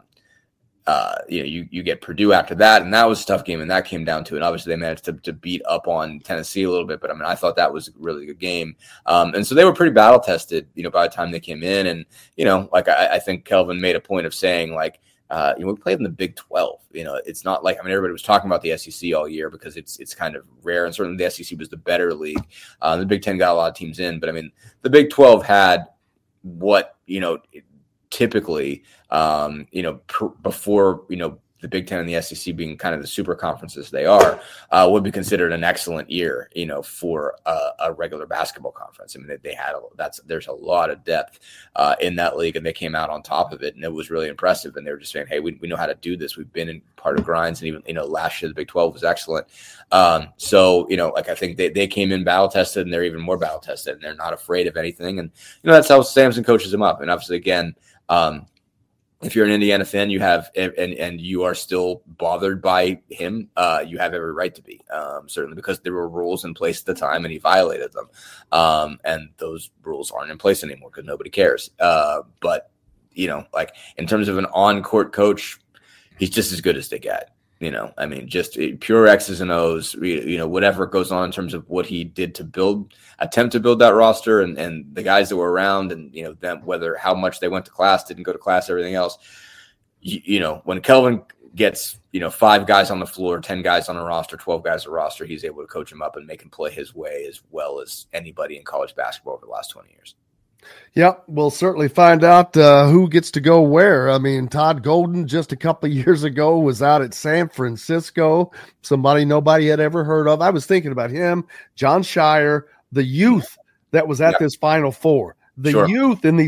you get Purdue after that, and that was a tough game, and that came down to it. Obviously, they managed to beat up on Tennessee a little bit, but I mean, I thought that was a really good game. And so they were pretty battle tested, by the time they came in. And I think Kelvin made a point of saying, we played in the Big 12. It's not like, everybody was talking about the SEC all year because it's kind of rare, and certainly the SEC was the better league. The Big 10 got a lot of teams in, but I mean, the Big 12 had what typically, before, the Big 10 and the SEC being kind of the super conferences they are, would be considered an excellent year, for a regular basketball conference. I mean, there's a lot of depth in that league, and they came out on top of it, and it was really impressive. And they were just saying, hey, we know how to do this. We've been in part of grinds, and even, last year the Big 12 was excellent. So, I think they came in battle tested, and they're even more battle tested, and they're not afraid of anything. And, that's how Sampson coaches them up. And obviously, again, if you're an Indiana fan, you have and you are still bothered by him, you have every right to be, certainly, because there were rules in place at the time and he violated them. And those rules aren't in place anymore because nobody cares. But, in terms of an on-court coach, he's just as good as they get. Just pure X's and O's, whatever goes on in terms of what he did to attempt to build that roster and the guys that were around and, them, whether how much they went to class, didn't go to class, everything else. When Kelvin gets, 5 guys on the floor, 10 guys on a roster, 12 guys on a roster, he's able to coach them up and make him play his way as well as anybody in college basketball over the last 20 years. Yep, we'll certainly find out who gets to go where. I mean, Todd Golden just a couple of years ago was out at San Francisco, somebody nobody had ever heard of. I was thinking about him, John Shire, the youth that was at this Final Four, the youth in these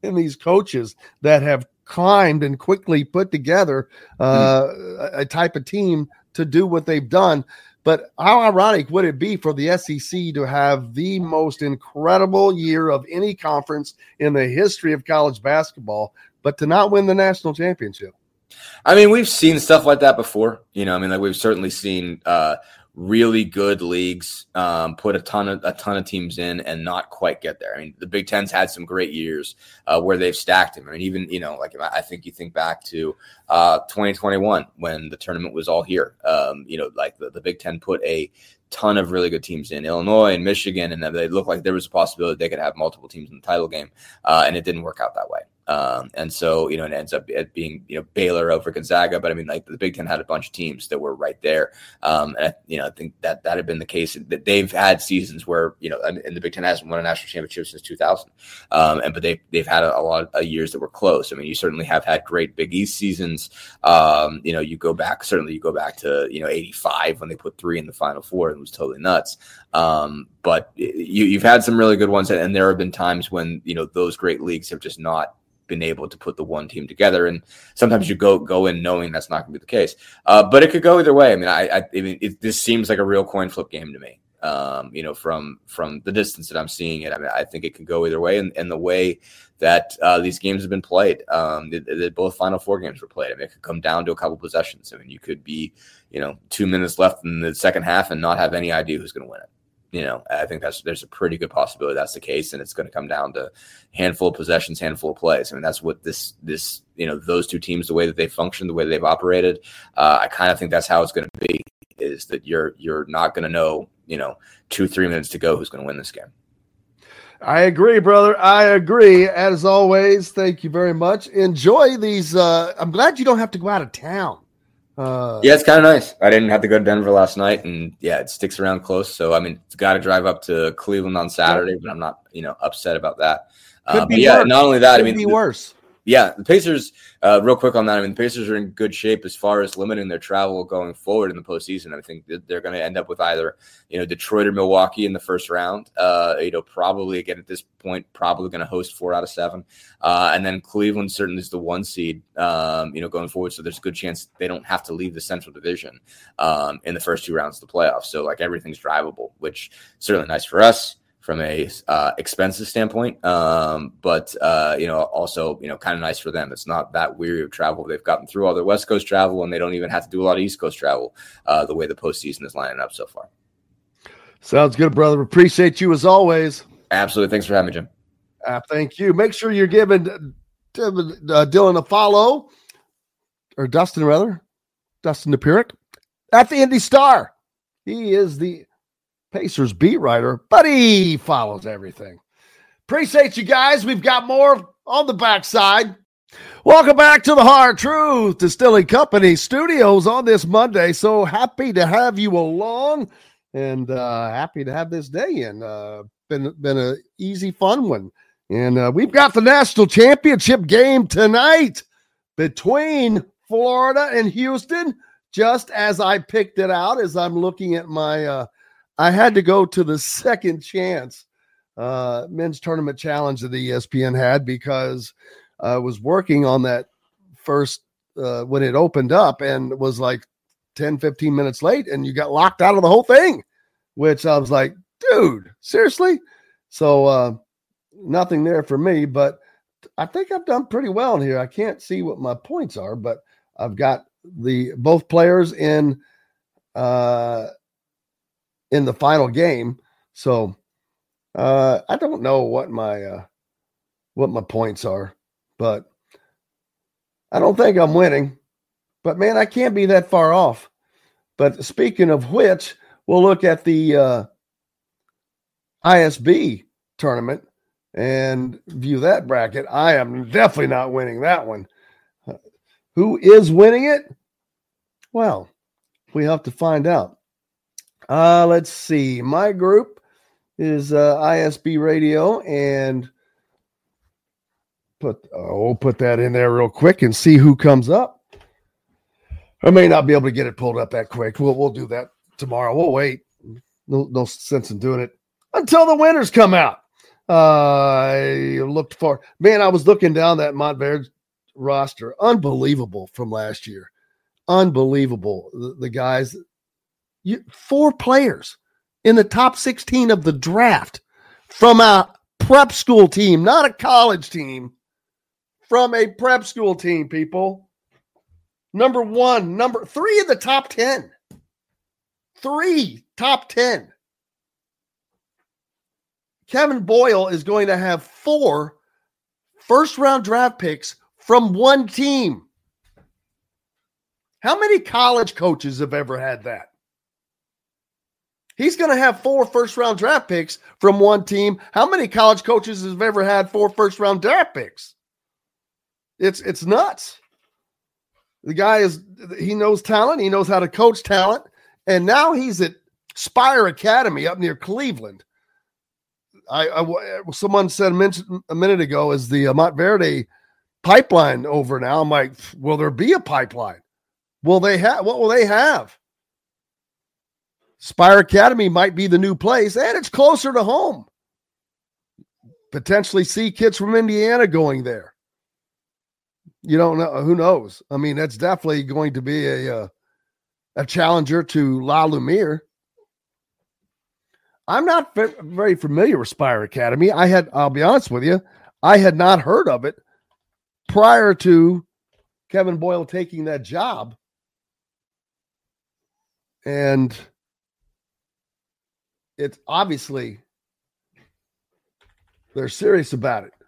in these coaches that have climbed and quickly put together a type of team to do what they've done. But how ironic would it be for the SEC to have the most incredible year of any conference in the history of college basketball, but to not win the national championship? I mean, we've seen stuff like that before. Like we've certainly seen really good leagues put a ton of teams in and not quite get there. I mean, the Big Ten's had some great years where they've stacked them. I mean, even I think you think back to 2021 when the tournament was all here. Like the Big Ten put a ton of really good teams in Illinois and Michigan, and they looked like there was a possibility they could have multiple teams in the title game, and it didn't work out that way. And so, it ends up being, Baylor over Gonzaga. But I mean, like the Big Ten had a bunch of teams that were right there. And I think that had been the case. That they've had seasons where, and the Big Ten hasn't won a national championship since 2000. But they've had a lot of years that were close. I mean, you certainly have had great Big East seasons. You go back to, 85 when they put 3 in the Final Four. It was totally nuts. But you've had some really good ones. And there have been times when, those great leagues have just not been able to put the one team together, and sometimes you go in knowing that's not going to be the case. But it could go either way. I mean, this seems like a real coin flip game to me. From the distance that I'm seeing it, I mean, I think it could go either way, and the way that these games have been played, both Final Four games were played. I mean, it could come down to a couple possessions. I mean, you could be, 2 minutes left in the second half and not have any idea who's going to win it. I think there's a pretty good possibility that's the case, and it's going to come down to handful of possessions, handful of plays. I mean, that's what this those two teams, the way that they function, the way they've operated, I kind of think that's how it's going to be. Is that you're not going to know 2-3 minutes to go who's going to win this game. I agree, brother. I agree. As always, thank you very much. Enjoy these. I'm glad you don't have to go out of town. Yeah, it's kind of nice. I didn't have to go to Denver last night, and yeah, it sticks around close. So I mean, it's got to drive up to Cleveland on Saturday, but I'm not, upset about that. Could be yeah, worse. Not only that, Could be worse. Yeah, the Pacers, real quick on that. I mean, the Pacers are in good shape as far as limiting their travel going forward in the postseason. I think that they're going to end up with either, Detroit or Milwaukee in the first round. Probably again at this point, probably going to host 4 out of 7. And then Cleveland certainly is the 1 seed, going forward. So there's a good chance they don't have to leave the Central Division in the first 2 rounds of the playoffs. So like everything's drivable, which is certainly nice for us from a expenses standpoint, but also kind of nice for them. It's not that weary of travel. They've gotten through all their West Coast travel, and they don't even have to do a lot of East Coast travel. The way the postseason is lining up so far. Sounds good, brother. Appreciate you as always. Absolutely. Thanks for having me, Jim. Thank you. Make sure you're giving Dylan a follow, or Dustin Napirik at the Indy Star. He is the Pacers beat writer, but he follows everything. Appreciate you guys. We've got more on the backside. Welcome back to the Hard Truth Distilling Company studios on this Monday. So happy to have you along, and happy to have this day in. Been a easy, fun one. And we've got the national championship game tonight between Florida and Houston. Just as I picked it out, as I'm looking at my I had to go to the Second Chance men's tournament challenge that the ESPN had, because I was working on that first when it opened up, and was like 10, 15 minutes late, and you got locked out of the whole thing, which I was like, dude, seriously? So nothing there for me, but I think I've done pretty well in here. I can't see what my points are, but I've got both players in the final game. So I don't know what my points are, but I don't think I'm winning. But man, I can't be that far off. But speaking of which, we'll look at the ISB tournament and view that bracket. I am definitely not winning that one. Who is winning it? Well, we have to find out. Let's see. My group is ISB Radio, and put that in there real quick and see who comes up. I may not be able to get it pulled up that quick. We'll do that tomorrow. We'll wait. No sense in doing it until the winners come out. I looked for, man, I was looking down that Montverde roster. Unbelievable from last year. Unbelievable. The guys, 4 players in the top 16 of the draft from a prep school team, not a college team, from a prep school team, people. Number 1, number 3 in the top 10. 3 top 10. Kevin Boyle is going to have 4 first-round draft picks from one team. How many college coaches have ever had that? He's going to have 4 first-round draft picks from one team. How many college coaches have ever had 4 first-round draft picks? It's nuts. The guy he knows talent. He knows how to coach talent. And now he's at Spire Academy up near Cleveland. Someone said a minute ago, is the Montverde pipeline over now? I'm like, will there be a pipeline? What will they have? Spire Academy might be the new place, and it's closer to home. Potentially see kids from Indiana going there. You don't know. Who knows? I mean, that's definitely going to be a challenger to La Lumiere. I'm not very familiar with Spire Academy. I'll be honest with you, I had not heard of it prior to Kevin Boyle taking that job. And it's obviously they're serious about it,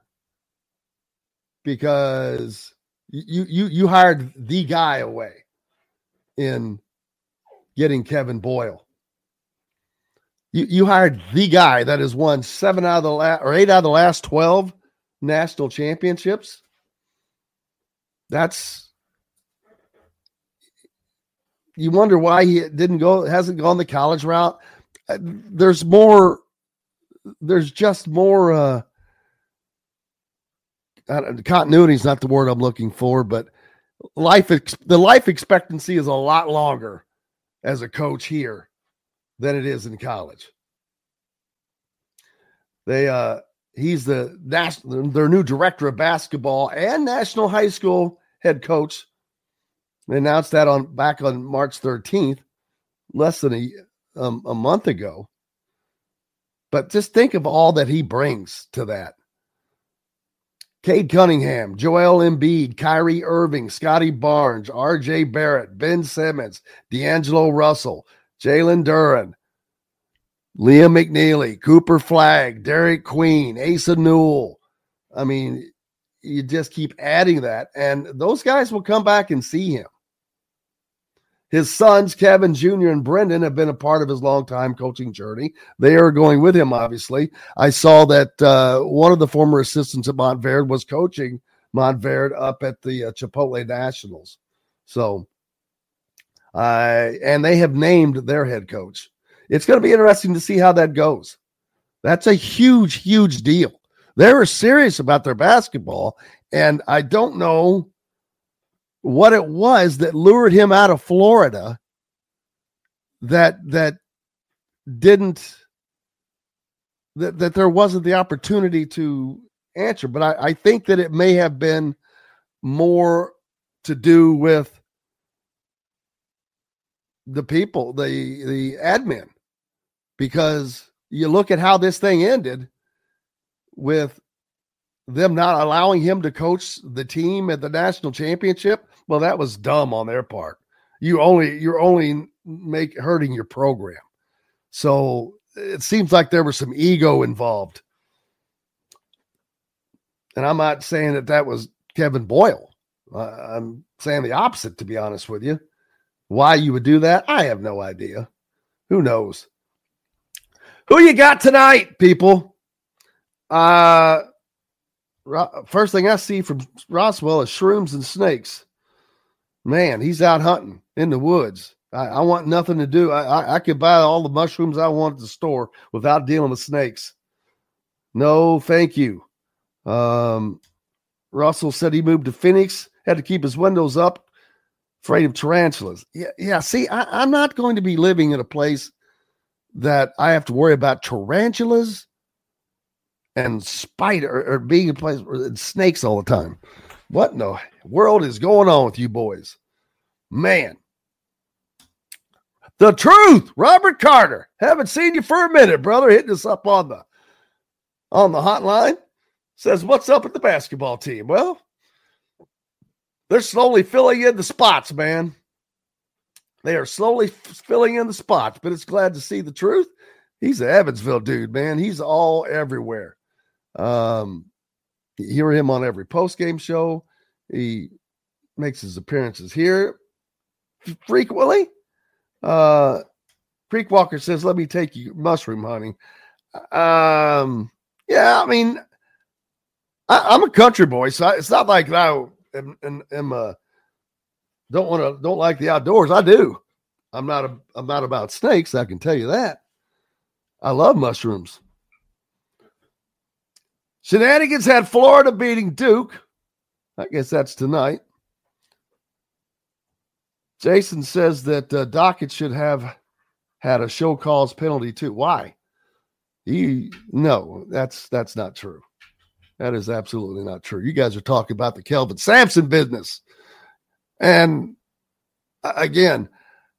because you hired the guy away in getting Kevin Boyle. You hired the guy that has won 8 out of the last 12 national championships. You wonder why he hasn't gone the college route. There's just more continuity is not the word I'm looking for, but the life expectancy is a lot longer as a coach here than it is in college. He's their new director of basketball and national high school head coach. They announced that back on March 13th, less than a month ago. But just think of all that he brings to that. Cade Cunningham, Joel Embiid, Kyrie Irving, Scotty Barnes, R.J. Barrett, Ben Simmons, D'Angelo Russell, Jalen Duren, Liam McNeely, Cooper Flagg, Derek Queen, Asa Newell. I mean, you just keep adding that, and those guys will come back and see him. His sons, Kevin Jr. and Brendan, have been a part of his longtime coaching journey. They are going with him, obviously. I saw that one of the former assistants at Montverde was coaching Montverde up at the Chipotle Nationals. So, and they have named their head coach. It's going to be interesting to see how that goes. That's a huge, huge deal. They were serious about their basketball, and I don't know what it was that lured him out of Florida that there wasn't the opportunity to answer. But I think that it may have been more to do with the people, the admin, because you look at how this thing ended with them not allowing him to coach the team at the national championship. Well, that was dumb on their part. You're only hurting your program. So it seems like there was some ego involved. And I'm not saying that was Kevin Boyle. I'm saying the opposite, to be honest with you. Why you would do that, I have no idea. Who knows? Who you got tonight, people? First thing I see from Roswell is shrooms and snakes. Man, he's out hunting in the woods. I want nothing to do. I could buy all the mushrooms I want at the store without dealing with snakes. No, thank you. Russell said he moved to Phoenix, had to keep his windows up, afraid of tarantulas. Yeah. See, I'm not going to be living in a place that I have to worry about tarantulas and spider or being in place with snakes all the time. What in the world is going on with you boys? Man. The Truth, Robert Carter. Haven't seen you for a minute, brother. Hitting us up on the hotline. Says, what's up with the basketball team? Well, they're slowly filling in the spots, man. They are slowly filling in the spots, but it's glad to see the Truth. He's an Evansville dude, man. He's all everywhere. You hear him on every post-game show. He makes his appearances here frequently. Creek Walker says, let me take you mushroom hunting. Yeah, I mean, I'm a country boy, so it's not like I don't like the outdoors. I do. I'm not about snakes, I can tell you that. I love mushrooms. Shenanigans had Florida beating Duke. I guess that's tonight. Jason says that Dockett should have had a show cause penalty too. Why? No, that's not true. That is absolutely not true. You guys are talking about the Kelvin Sampson business. And again,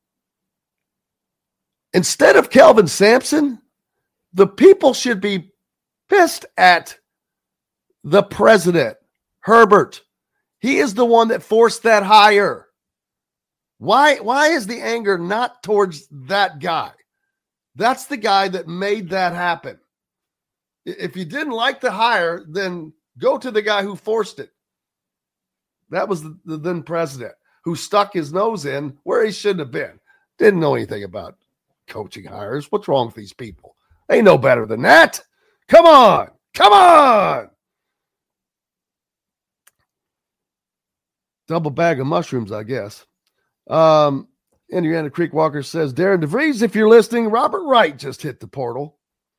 instead of Kelvin Sampson, the people should be pissed at the president, Herbert. He is the one that forced that hire. Why is the anger not towards that guy? That's the guy that made that happen. If you didn't like the hire, then go to the guy who forced it. That was the then president who stuck his nose in where he shouldn't have been. Didn't know anything about coaching hires. What's wrong with these people? They know better than that. Come on. Come on. Double bag of mushrooms, I guess. Indiana Creek Walker says, Darren DeVries, if you're listening, Robert Wright just hit the portal.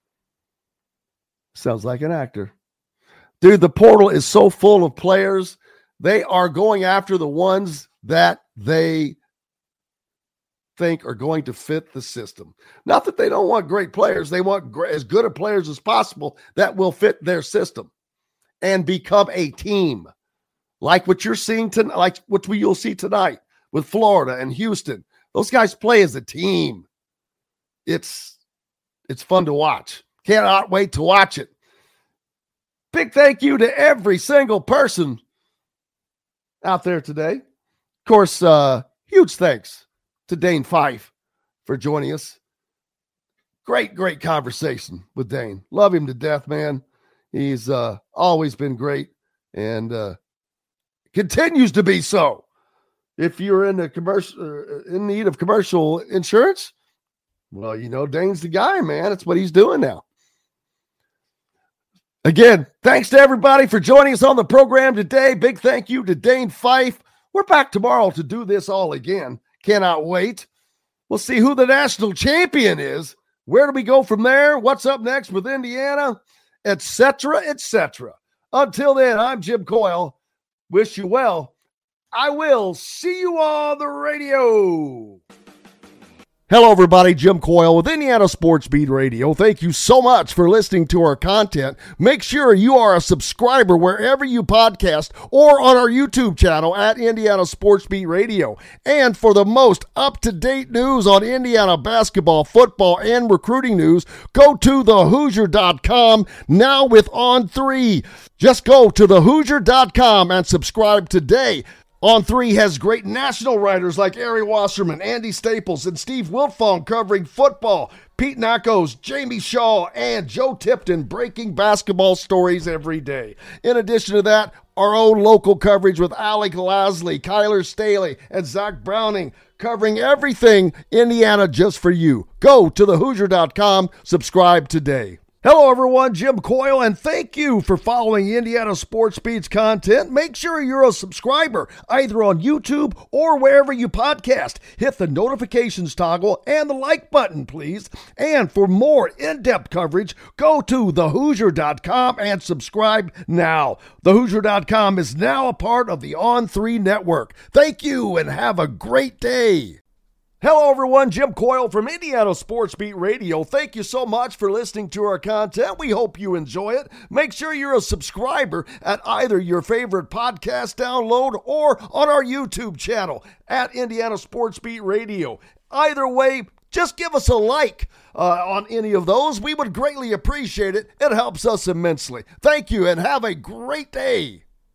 Sounds like an actor. Dude, the portal is so full of players. They are going after the ones that they think are going to fit the system. Not that they don't want great players. They want as good of players as possible that will fit their system and become a team. Like what you're seeing tonight, like what you'll see tonight with Florida and Houston. Those guys play as a team. It's fun to watch. Cannot wait to watch it. Big thank you to every single person out there today. Of course, huge thanks to Dane Fife for joining us. Great conversation with Dane. Love him to death, man. He's always been great and continues to be so. If you're in need of commercial insurance, well, you know, Dane's the guy, man. That's what he's doing now. Again, thanks to everybody for joining us on the program today. Big thank you to Dane Fife. We're back tomorrow to do this all again. Cannot wait. We'll see who the national champion is. Where do we go from there? What's up next with Indiana? Etc., etc. Until then, I'm Jim Coyle. Wish you well. I will see you on the radio. Hello, everybody. Jim Coyle with Indiana Sports Beat Radio. Thank you so much for listening to our content. Make sure you are a subscriber wherever you podcast or on our YouTube channel at Indiana Sports Beat Radio. And for the most up-to-date news on Indiana basketball, football, and recruiting news, go to thehoosier.com now with On3. Just go to thehoosier.com and subscribe today. On3 has great national writers like Ari Wasserman, Andy Staples, and Steve Wiltfong covering football, Pete Nakos, Jamie Shaw, and Joe Tipton breaking basketball stories every day. In addition to that, our own local coverage with Alec Lasley, Kyler Staley, and Zach Browning covering everything Indiana just for you. Go to thehoosier.com, subscribe today. Hello, everyone. Jim Coyle, and thank you for following Indiana Sports Beat's content. Make sure you're a subscriber, either on YouTube or wherever you podcast. Hit the notifications toggle and the like button, please. And for more in-depth coverage, go to thehoosier.com and subscribe now. Thehoosier.com is now a part of the On3 network. Thank you, and have a great day. Hello, everyone. Jim Coyle from Indiana Sports Beat Radio. Thank you so much for listening to our content. We hope you enjoy it. Make sure you're a subscriber at either your favorite podcast download or on our YouTube channel at Indiana Sports Beat Radio. Either way, just give us a like on any of those. We would greatly appreciate it. It helps us immensely. Thank you and have a great day.